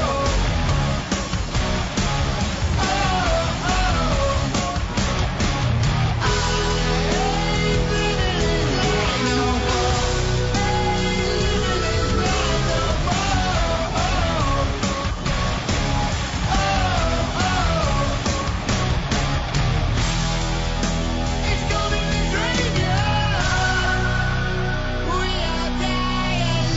Oh, oh. I ain't living this life no more. Ain't living this life no more. It's cold in the graveyard. We all die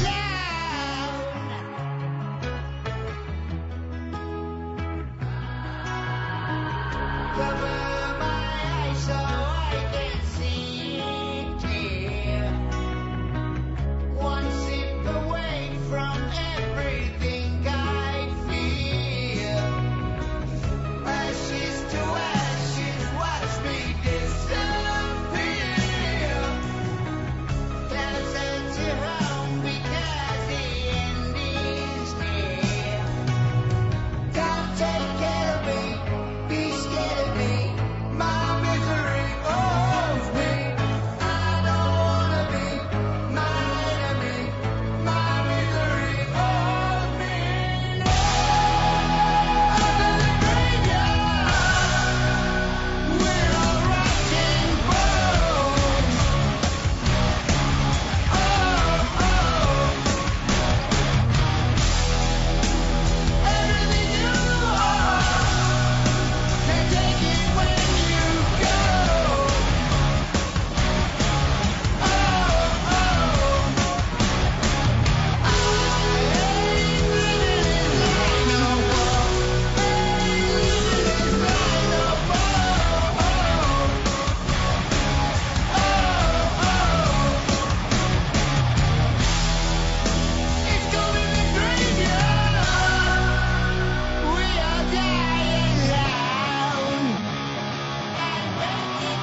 alone. Cover my eyes so I can see clear. One sip away from everything I feel. Ashes to ashes, watch me disappear. Can't send you home because the end is near. Can't take care of me, be scared of me. My misery owns me. I don't wanna be my enemy. My misery owns me. No. Under the graveyard, we're all rotting bones. Oh, oh. Everything you are, can't take it when you go. Oh, oh. I ain't living this life no more. Ain't living this life no more. Oh, oh. It's cold in the graveyard. We all die alone. And when it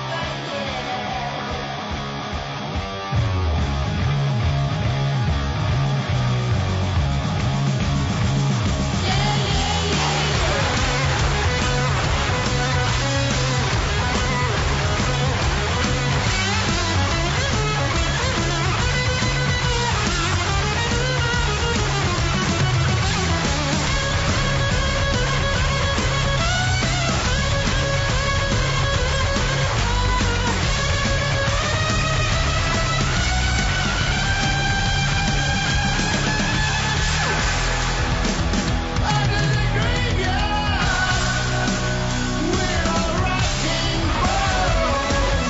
under the graveyard, we're all rotting bones.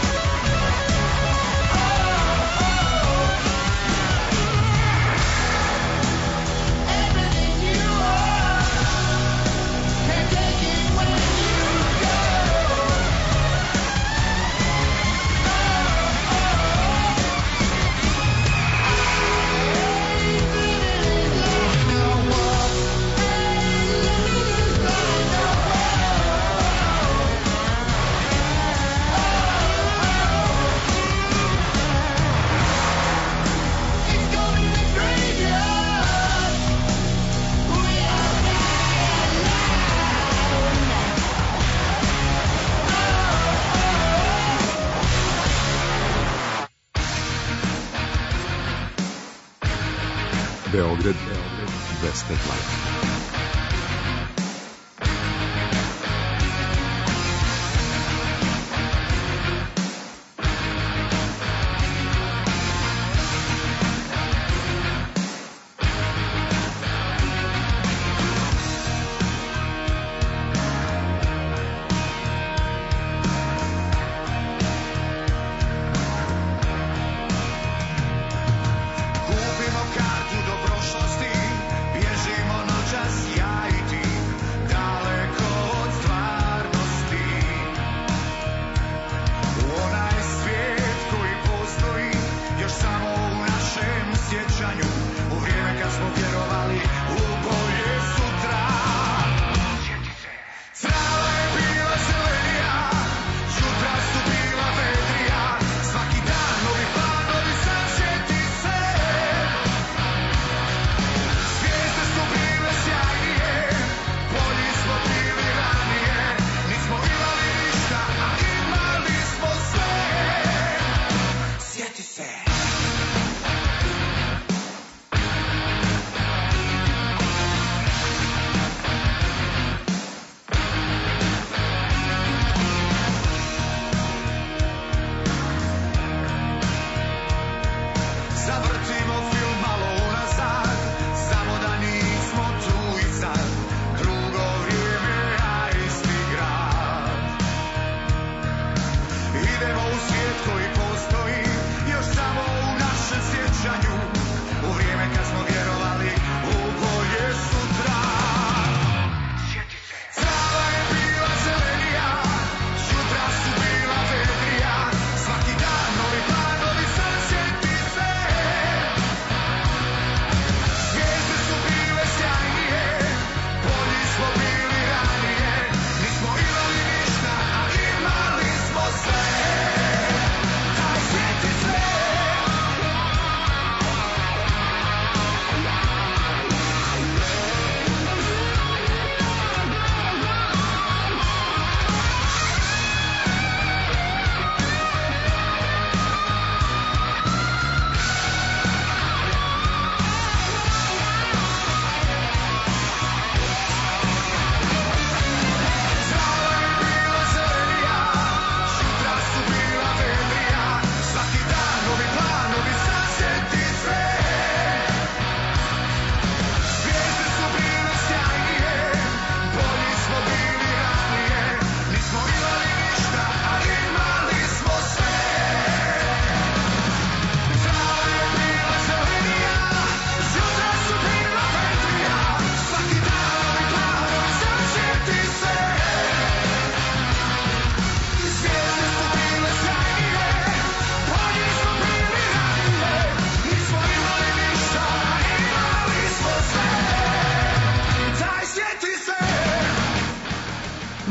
Everything you are, can't take it when you go. Ain't living this life no more. Ain't living this life no more. It's cold in the graveyard. We all die alone. Beograd, Vestek Live.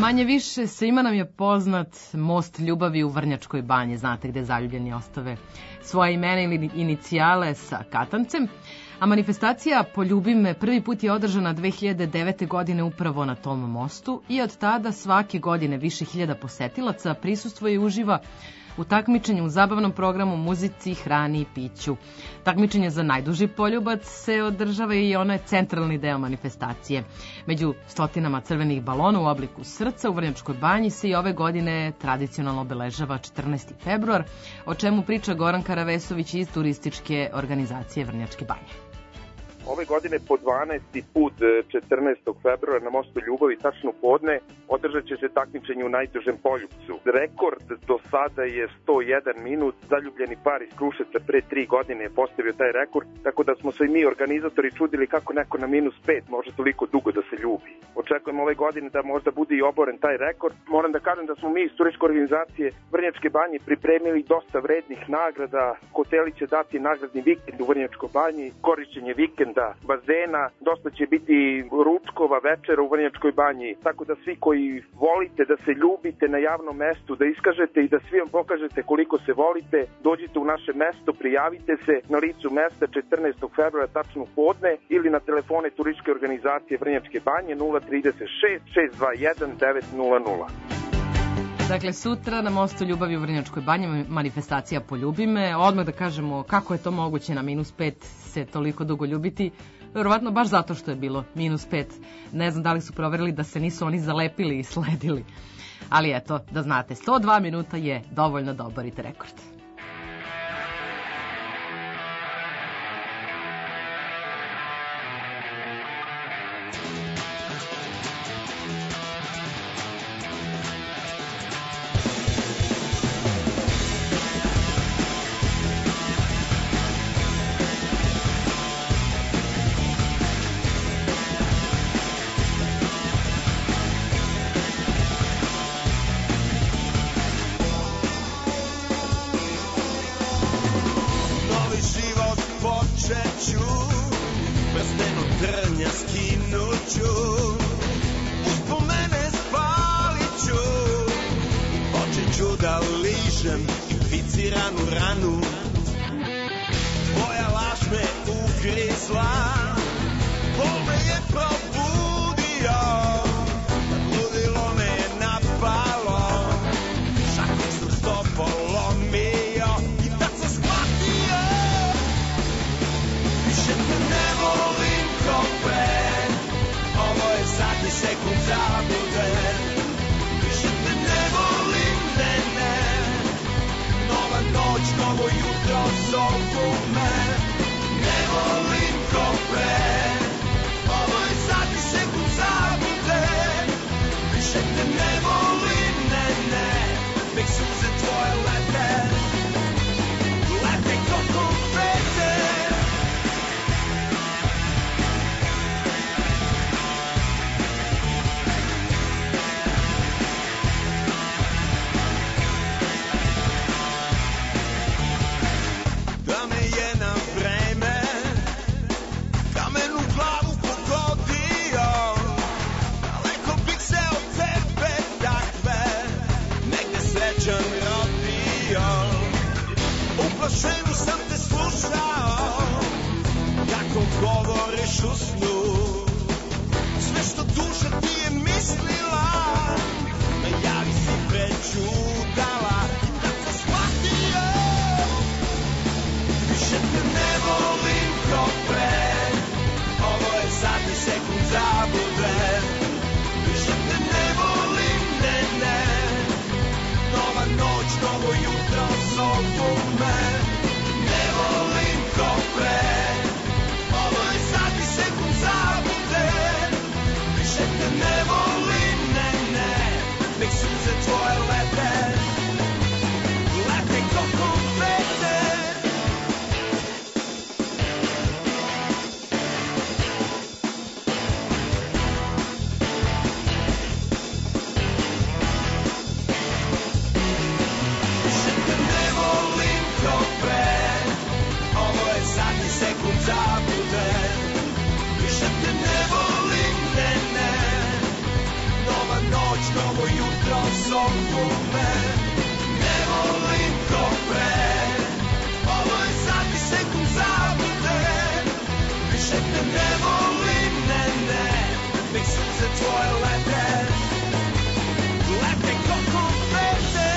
Manje više svima nam je poznat most ljubavi u Vrnjačkoj banji, znate gde zaljubljeni ostave svoje imena ili inicijale sa katancem, a manifestacija Poljubi me prvi put je održana 2009. godine upravo na tom mostu i od tada svake godine više hiljada posetilaca prisustvuje i uživa u takmičenju u zabavnom programu, muzici, hrani i piću. Takmičenje za najduži poljubac se održava i ono je centralni deo manifestacije. Među stotinama crvenih balona u obliku srca u Vrnjačkoj banji se i ove godine tradicionalno obeležava 14. februar, o čemu priča Goran Karavesović iz turističke organizacije Vrnjačke banje. Ove godine po 12. put 14. februara na mostu Ljubavi, tačno podne, održat će se takmičenje u najdužem poljupcu. Rekord do sada je 101 minut. Zaljubljeni par iz Kruševca pre 3 godine je postavio taj rekord, tako da smo se i mi organizatori čudili kako neko na -5 može toliko dugo da se ljubi. Očekujem ove godine da možda bude i oboren taj rekord. Moram da kažem da smo mi iz turističke organizacije Vrnjačke banje pripremili dosta vrednih nagrada. Hoteli će dati nagradni vikend u Vrnjačkoj banji, korišćenje vikenda, bazena, dosta će biti ručkova, večera u Vrnjačkoj banji, tako da svi koji volite da se ljubite na javnom mestu, da iskažete i da svi vam pokažete koliko se volite, dođite u naše mesto, prijavite se na licu mesta 14. februara tačno podne ili na telefone turističke organizacije Vrnjačke banje 036 621 900. Dakle, sutra na mostu Ljubavi u Vrnjačkoj banji manifestacija Poljubi me. Odmah da kažemo kako je to moguće na -5 se toliko dugo ljubiti. Verovatno baš zato što je bilo -5. Ne znam da li su proverili da se nisu oni zalepili i sledili. Ali eto, da znate, 102 minuta je dovoljno da oborite rekord. Više te ne volim kao pre. oko me. Ne volim ko pre, ovo je sati sekund zabute. Više te ne volim, ne, nek suze tvoje lete, lete ko konfete.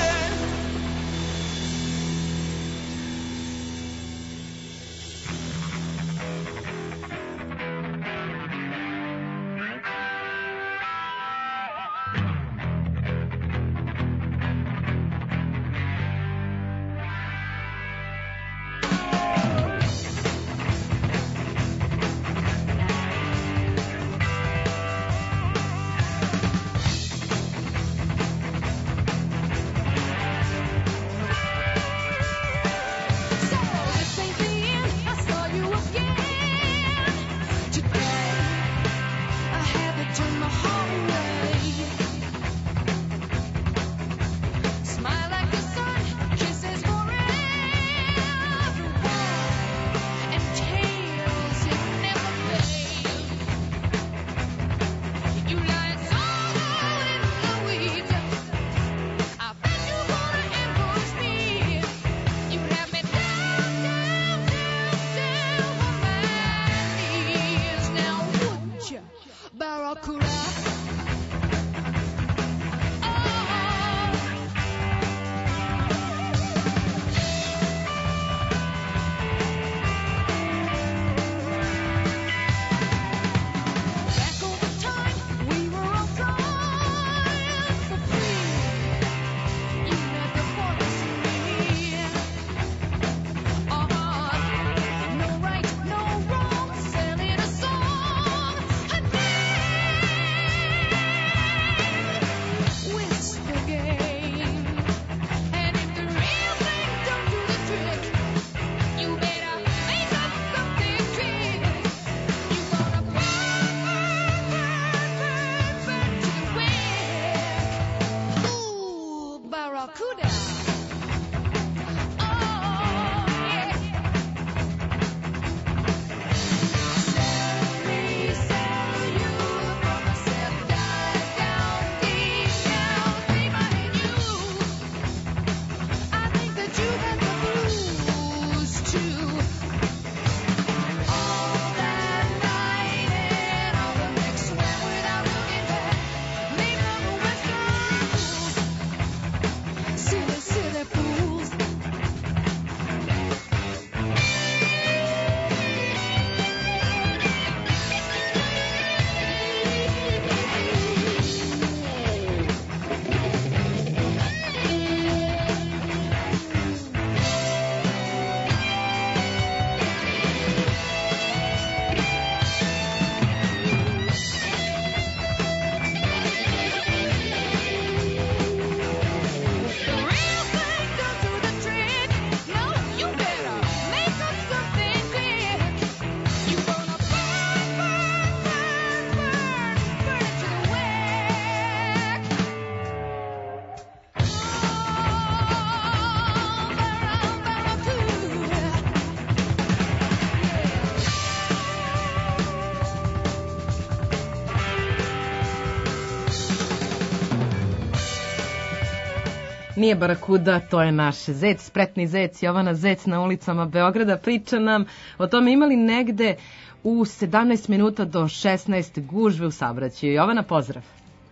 Nije barakuda, to je naš zec, spretni zec, Jovana Zec na ulicama Beograda. Priča nam o tome imali negde u 17 minuta do 16 gužve u saobraćaju. Jovana, pozdrav.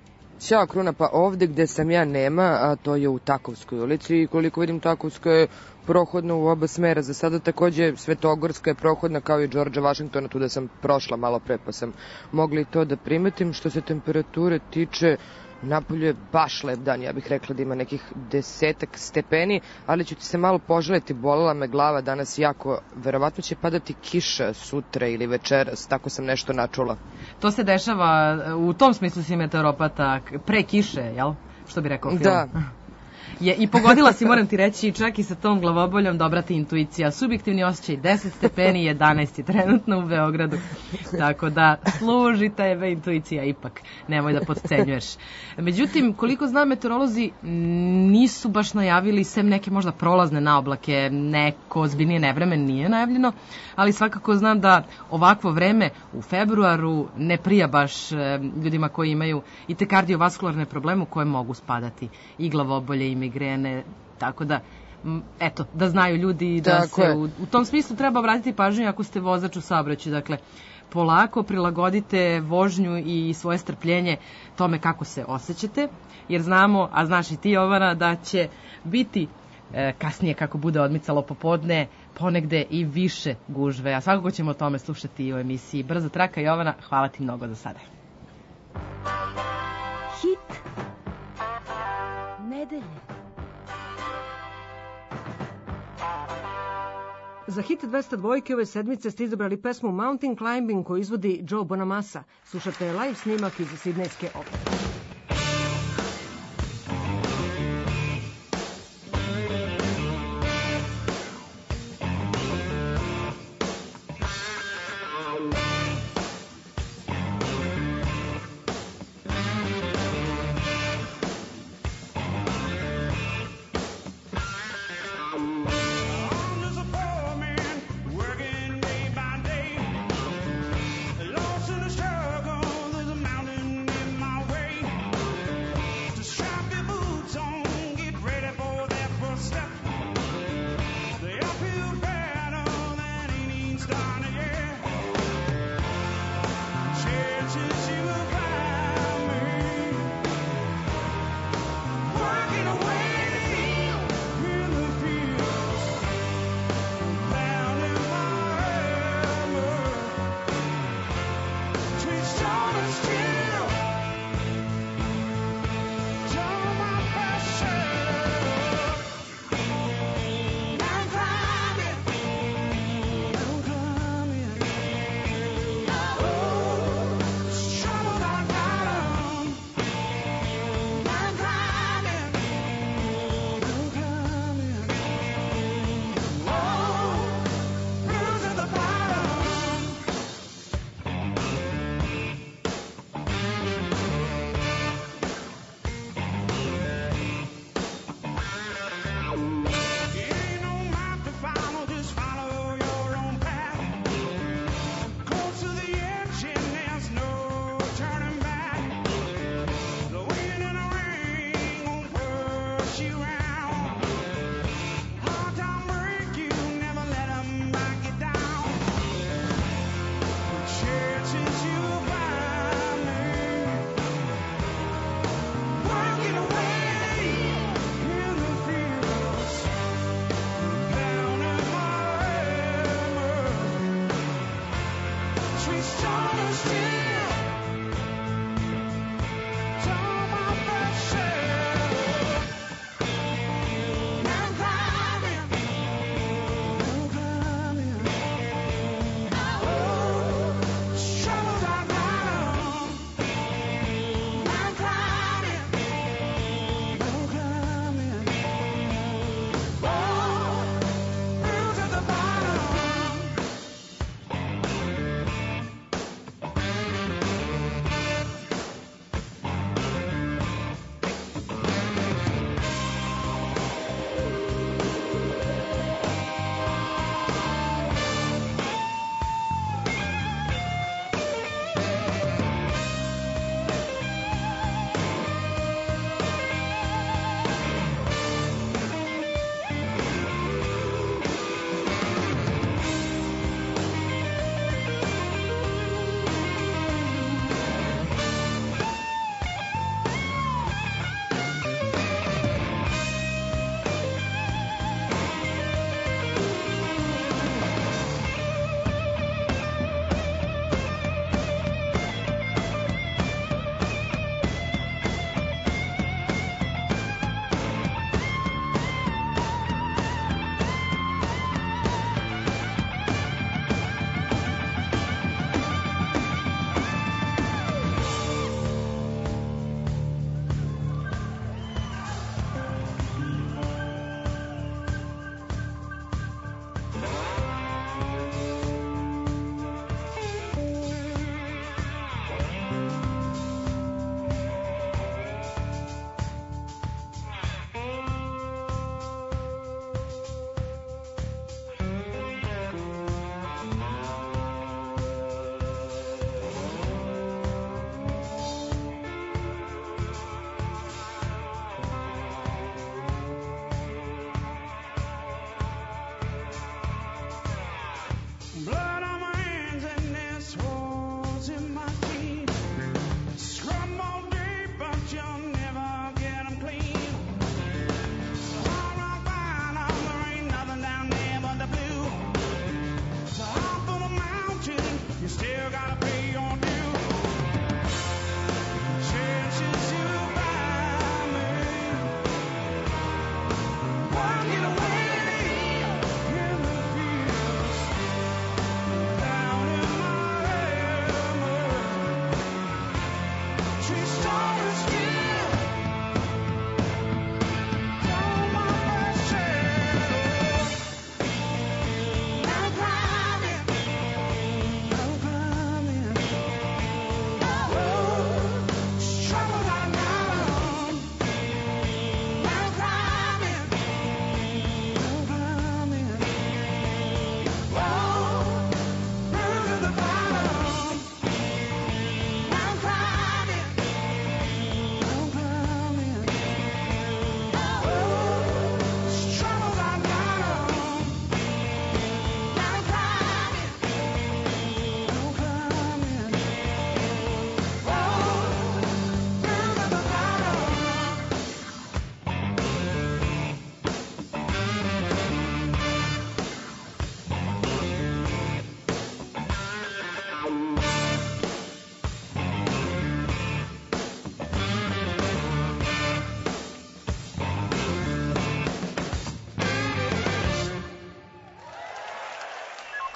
Ćao Kruna, pa ovde gde sam ja nema, a to je u Takovskoj ulici i koliko vidim Takovska je prohodna u oba smera. Za sada takođe Svetogorska je prohodna kao i Đorđa Vašingtona, tu da sam prošla malo pre pa sam mogla i to da primetim. Što se temperature tiče, napolju je baš lep dan, ja bih rekla da ima nekih 10 stepeni, ali ću ti se malo poželiti, bolela me glava danas jako, verovatno će padati kiša sutra ili večeras, tako sam nešto načula. To se dešava, u tom smislu si meteoropata, pre kiše, jel? Što bi rekao film? Da. I pogodila si, moram ti reći, čak i sa tom glavoboljom dobra ti intuicija. Subjektivni osjećaj 10 stepeni, 11 je trenutno u Beogradu. Tako da služi tebe intuicija ipak, nemoj da podcenjuješ. Međutim, koliko znam, meteorolozi nisu baš najavili, sem neke možda prolazne naoblake, neko ozbiljnije nevremen nije najavljeno, ali svakako znam da ovakvo vreme u februaru ne prija baš ljudima koji imaju i te kardiovaskularne probleme u koje mogu spadati i glavobolje i migrene, tako da eto, da znaju ljudi da se u tom smislu treba obratiti pažnju ako ste vozač u saobraćaju. Dakle, polako prilagodite vožnju i svoje strpljenje tome kako se osjećate, jer znamo, a znaš i ti, Jovana, da će biti kasnije kako bude odmicalo popodne ponegde i više gužve, a svakako ćemo o tome slušati i u emisiji Brza traka. Jovana, hvala ti mnogo za sada. Hit nedelje. Za hit 202 ove sedmice ste izabrali pesmu Mountain Climbing koju izvodi Joe Bonamassa. Slušate live snimak iz Sidnejske opere. Lost in the struggle, there's a mountain in my way.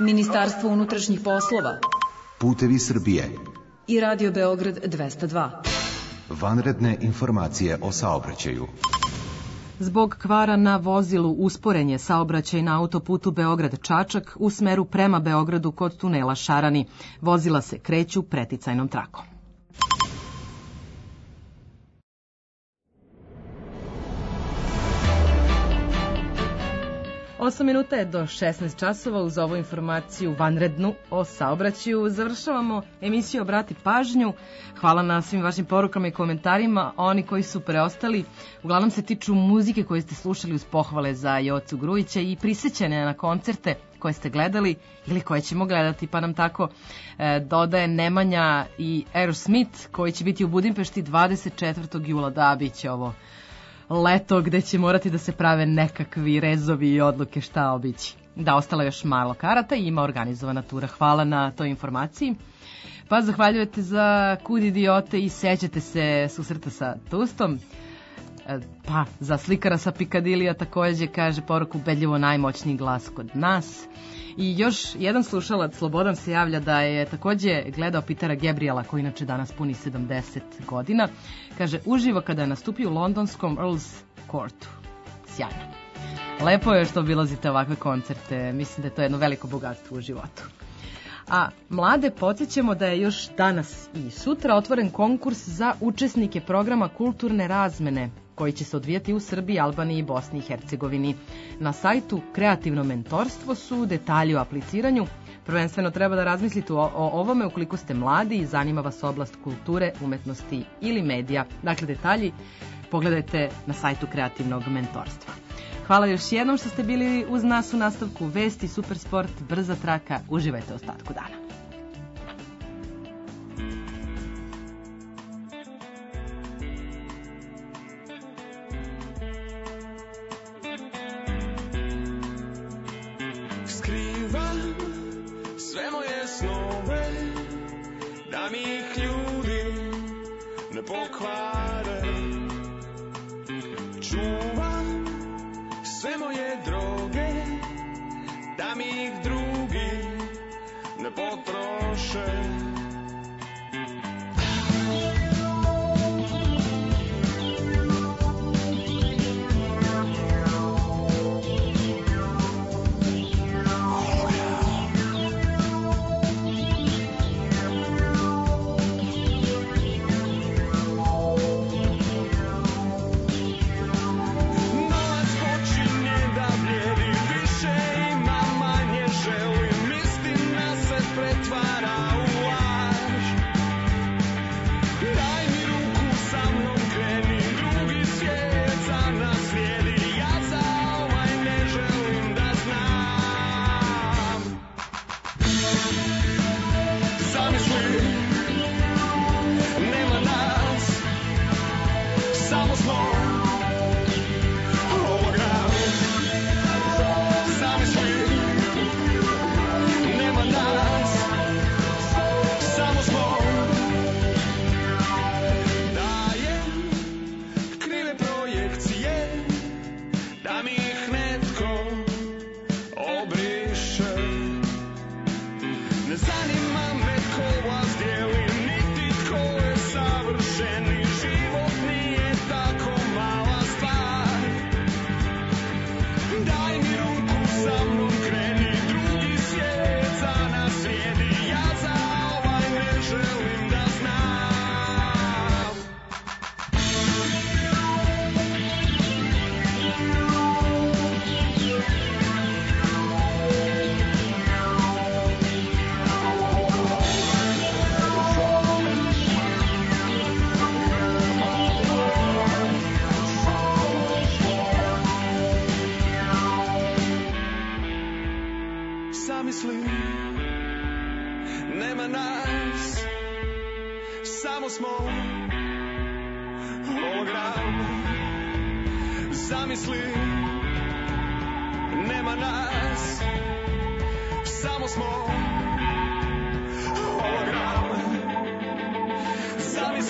Ministarstvo unutrašnjih poslova Putevi Srbije i Radio Beograd 202. Vanredne informacije o saobraćaju. Zbog kvara na vozilu usporen je saobraćaj na autoputu Beograd-Čačak u smeru prema Beogradu kod tunela Šarani. Vozila se kreću preticajnom trakom. 8 minuta je do 16 časova. Uz ovu informaciju vanrednu o saobraćaju završavamo emisiju Obrati pažnju. Hvala na svim vašim porukama i komentarima. Oni koji su preostali uglavnom se tiču muzike koje ste slušali uz pohvale za Jocu Grujića i prisećanja na koncerte koje ste gledali ili koje ćemo gledati, pa nam tako dodaje Nemanja i Aerosmith koji će biti u Budimpešti 24. jula. Da, bit će ovo leto gde će morati da se prave nekakvi rezovi i odluke šta obići. Da, ostalo još malo karata i ima organizovana tura. Hvala na toj informaciji. Pa zahvaljujete za Kud idiote i sećate se susreta sa Tustom. Pa za slikara sa Pikadilija takođe kaže poruku ubedljivo najmoćniji glas kod nas. I još jedan slušalac, Slobodan, se javlja da je takođe gledao Petera Gabriela, koji inače danas puni 70 godina. Kaže, uživo kada je nastupio u londonskom Earl's Courtu. Sjajno. Lepo je što obilazite ovakve koncerte. Mislim da je to jedno veliko bogatstvo u životu. A mlade podsjećamo da je još danas i sutra otvoren konkurs za učesnike programa kulturne razmene koji će se odvijati u Srbiji, Albaniji i Bosni i Hercegovini. Na sajtu Kreativno mentorstvo su detalji o apliciranju. Prvenstveno treba da razmislite o ovome ukoliko ste mladi i zanima vas oblast kulture, umetnosti ili medija. Dakle, detalji pogledajte na sajtu Kreativnog mentorstva. Hvala još jednom što ste bili uz nas u nastavku Vesti, Supersport, Brza traka. Uživajte ostatku dana. Skrivam sve moje snove, da mi ih ljudi ne pokvare. Čuvam sve moje droge, da mi ih drugi ne potroše.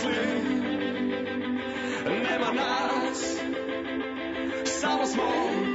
Samo smo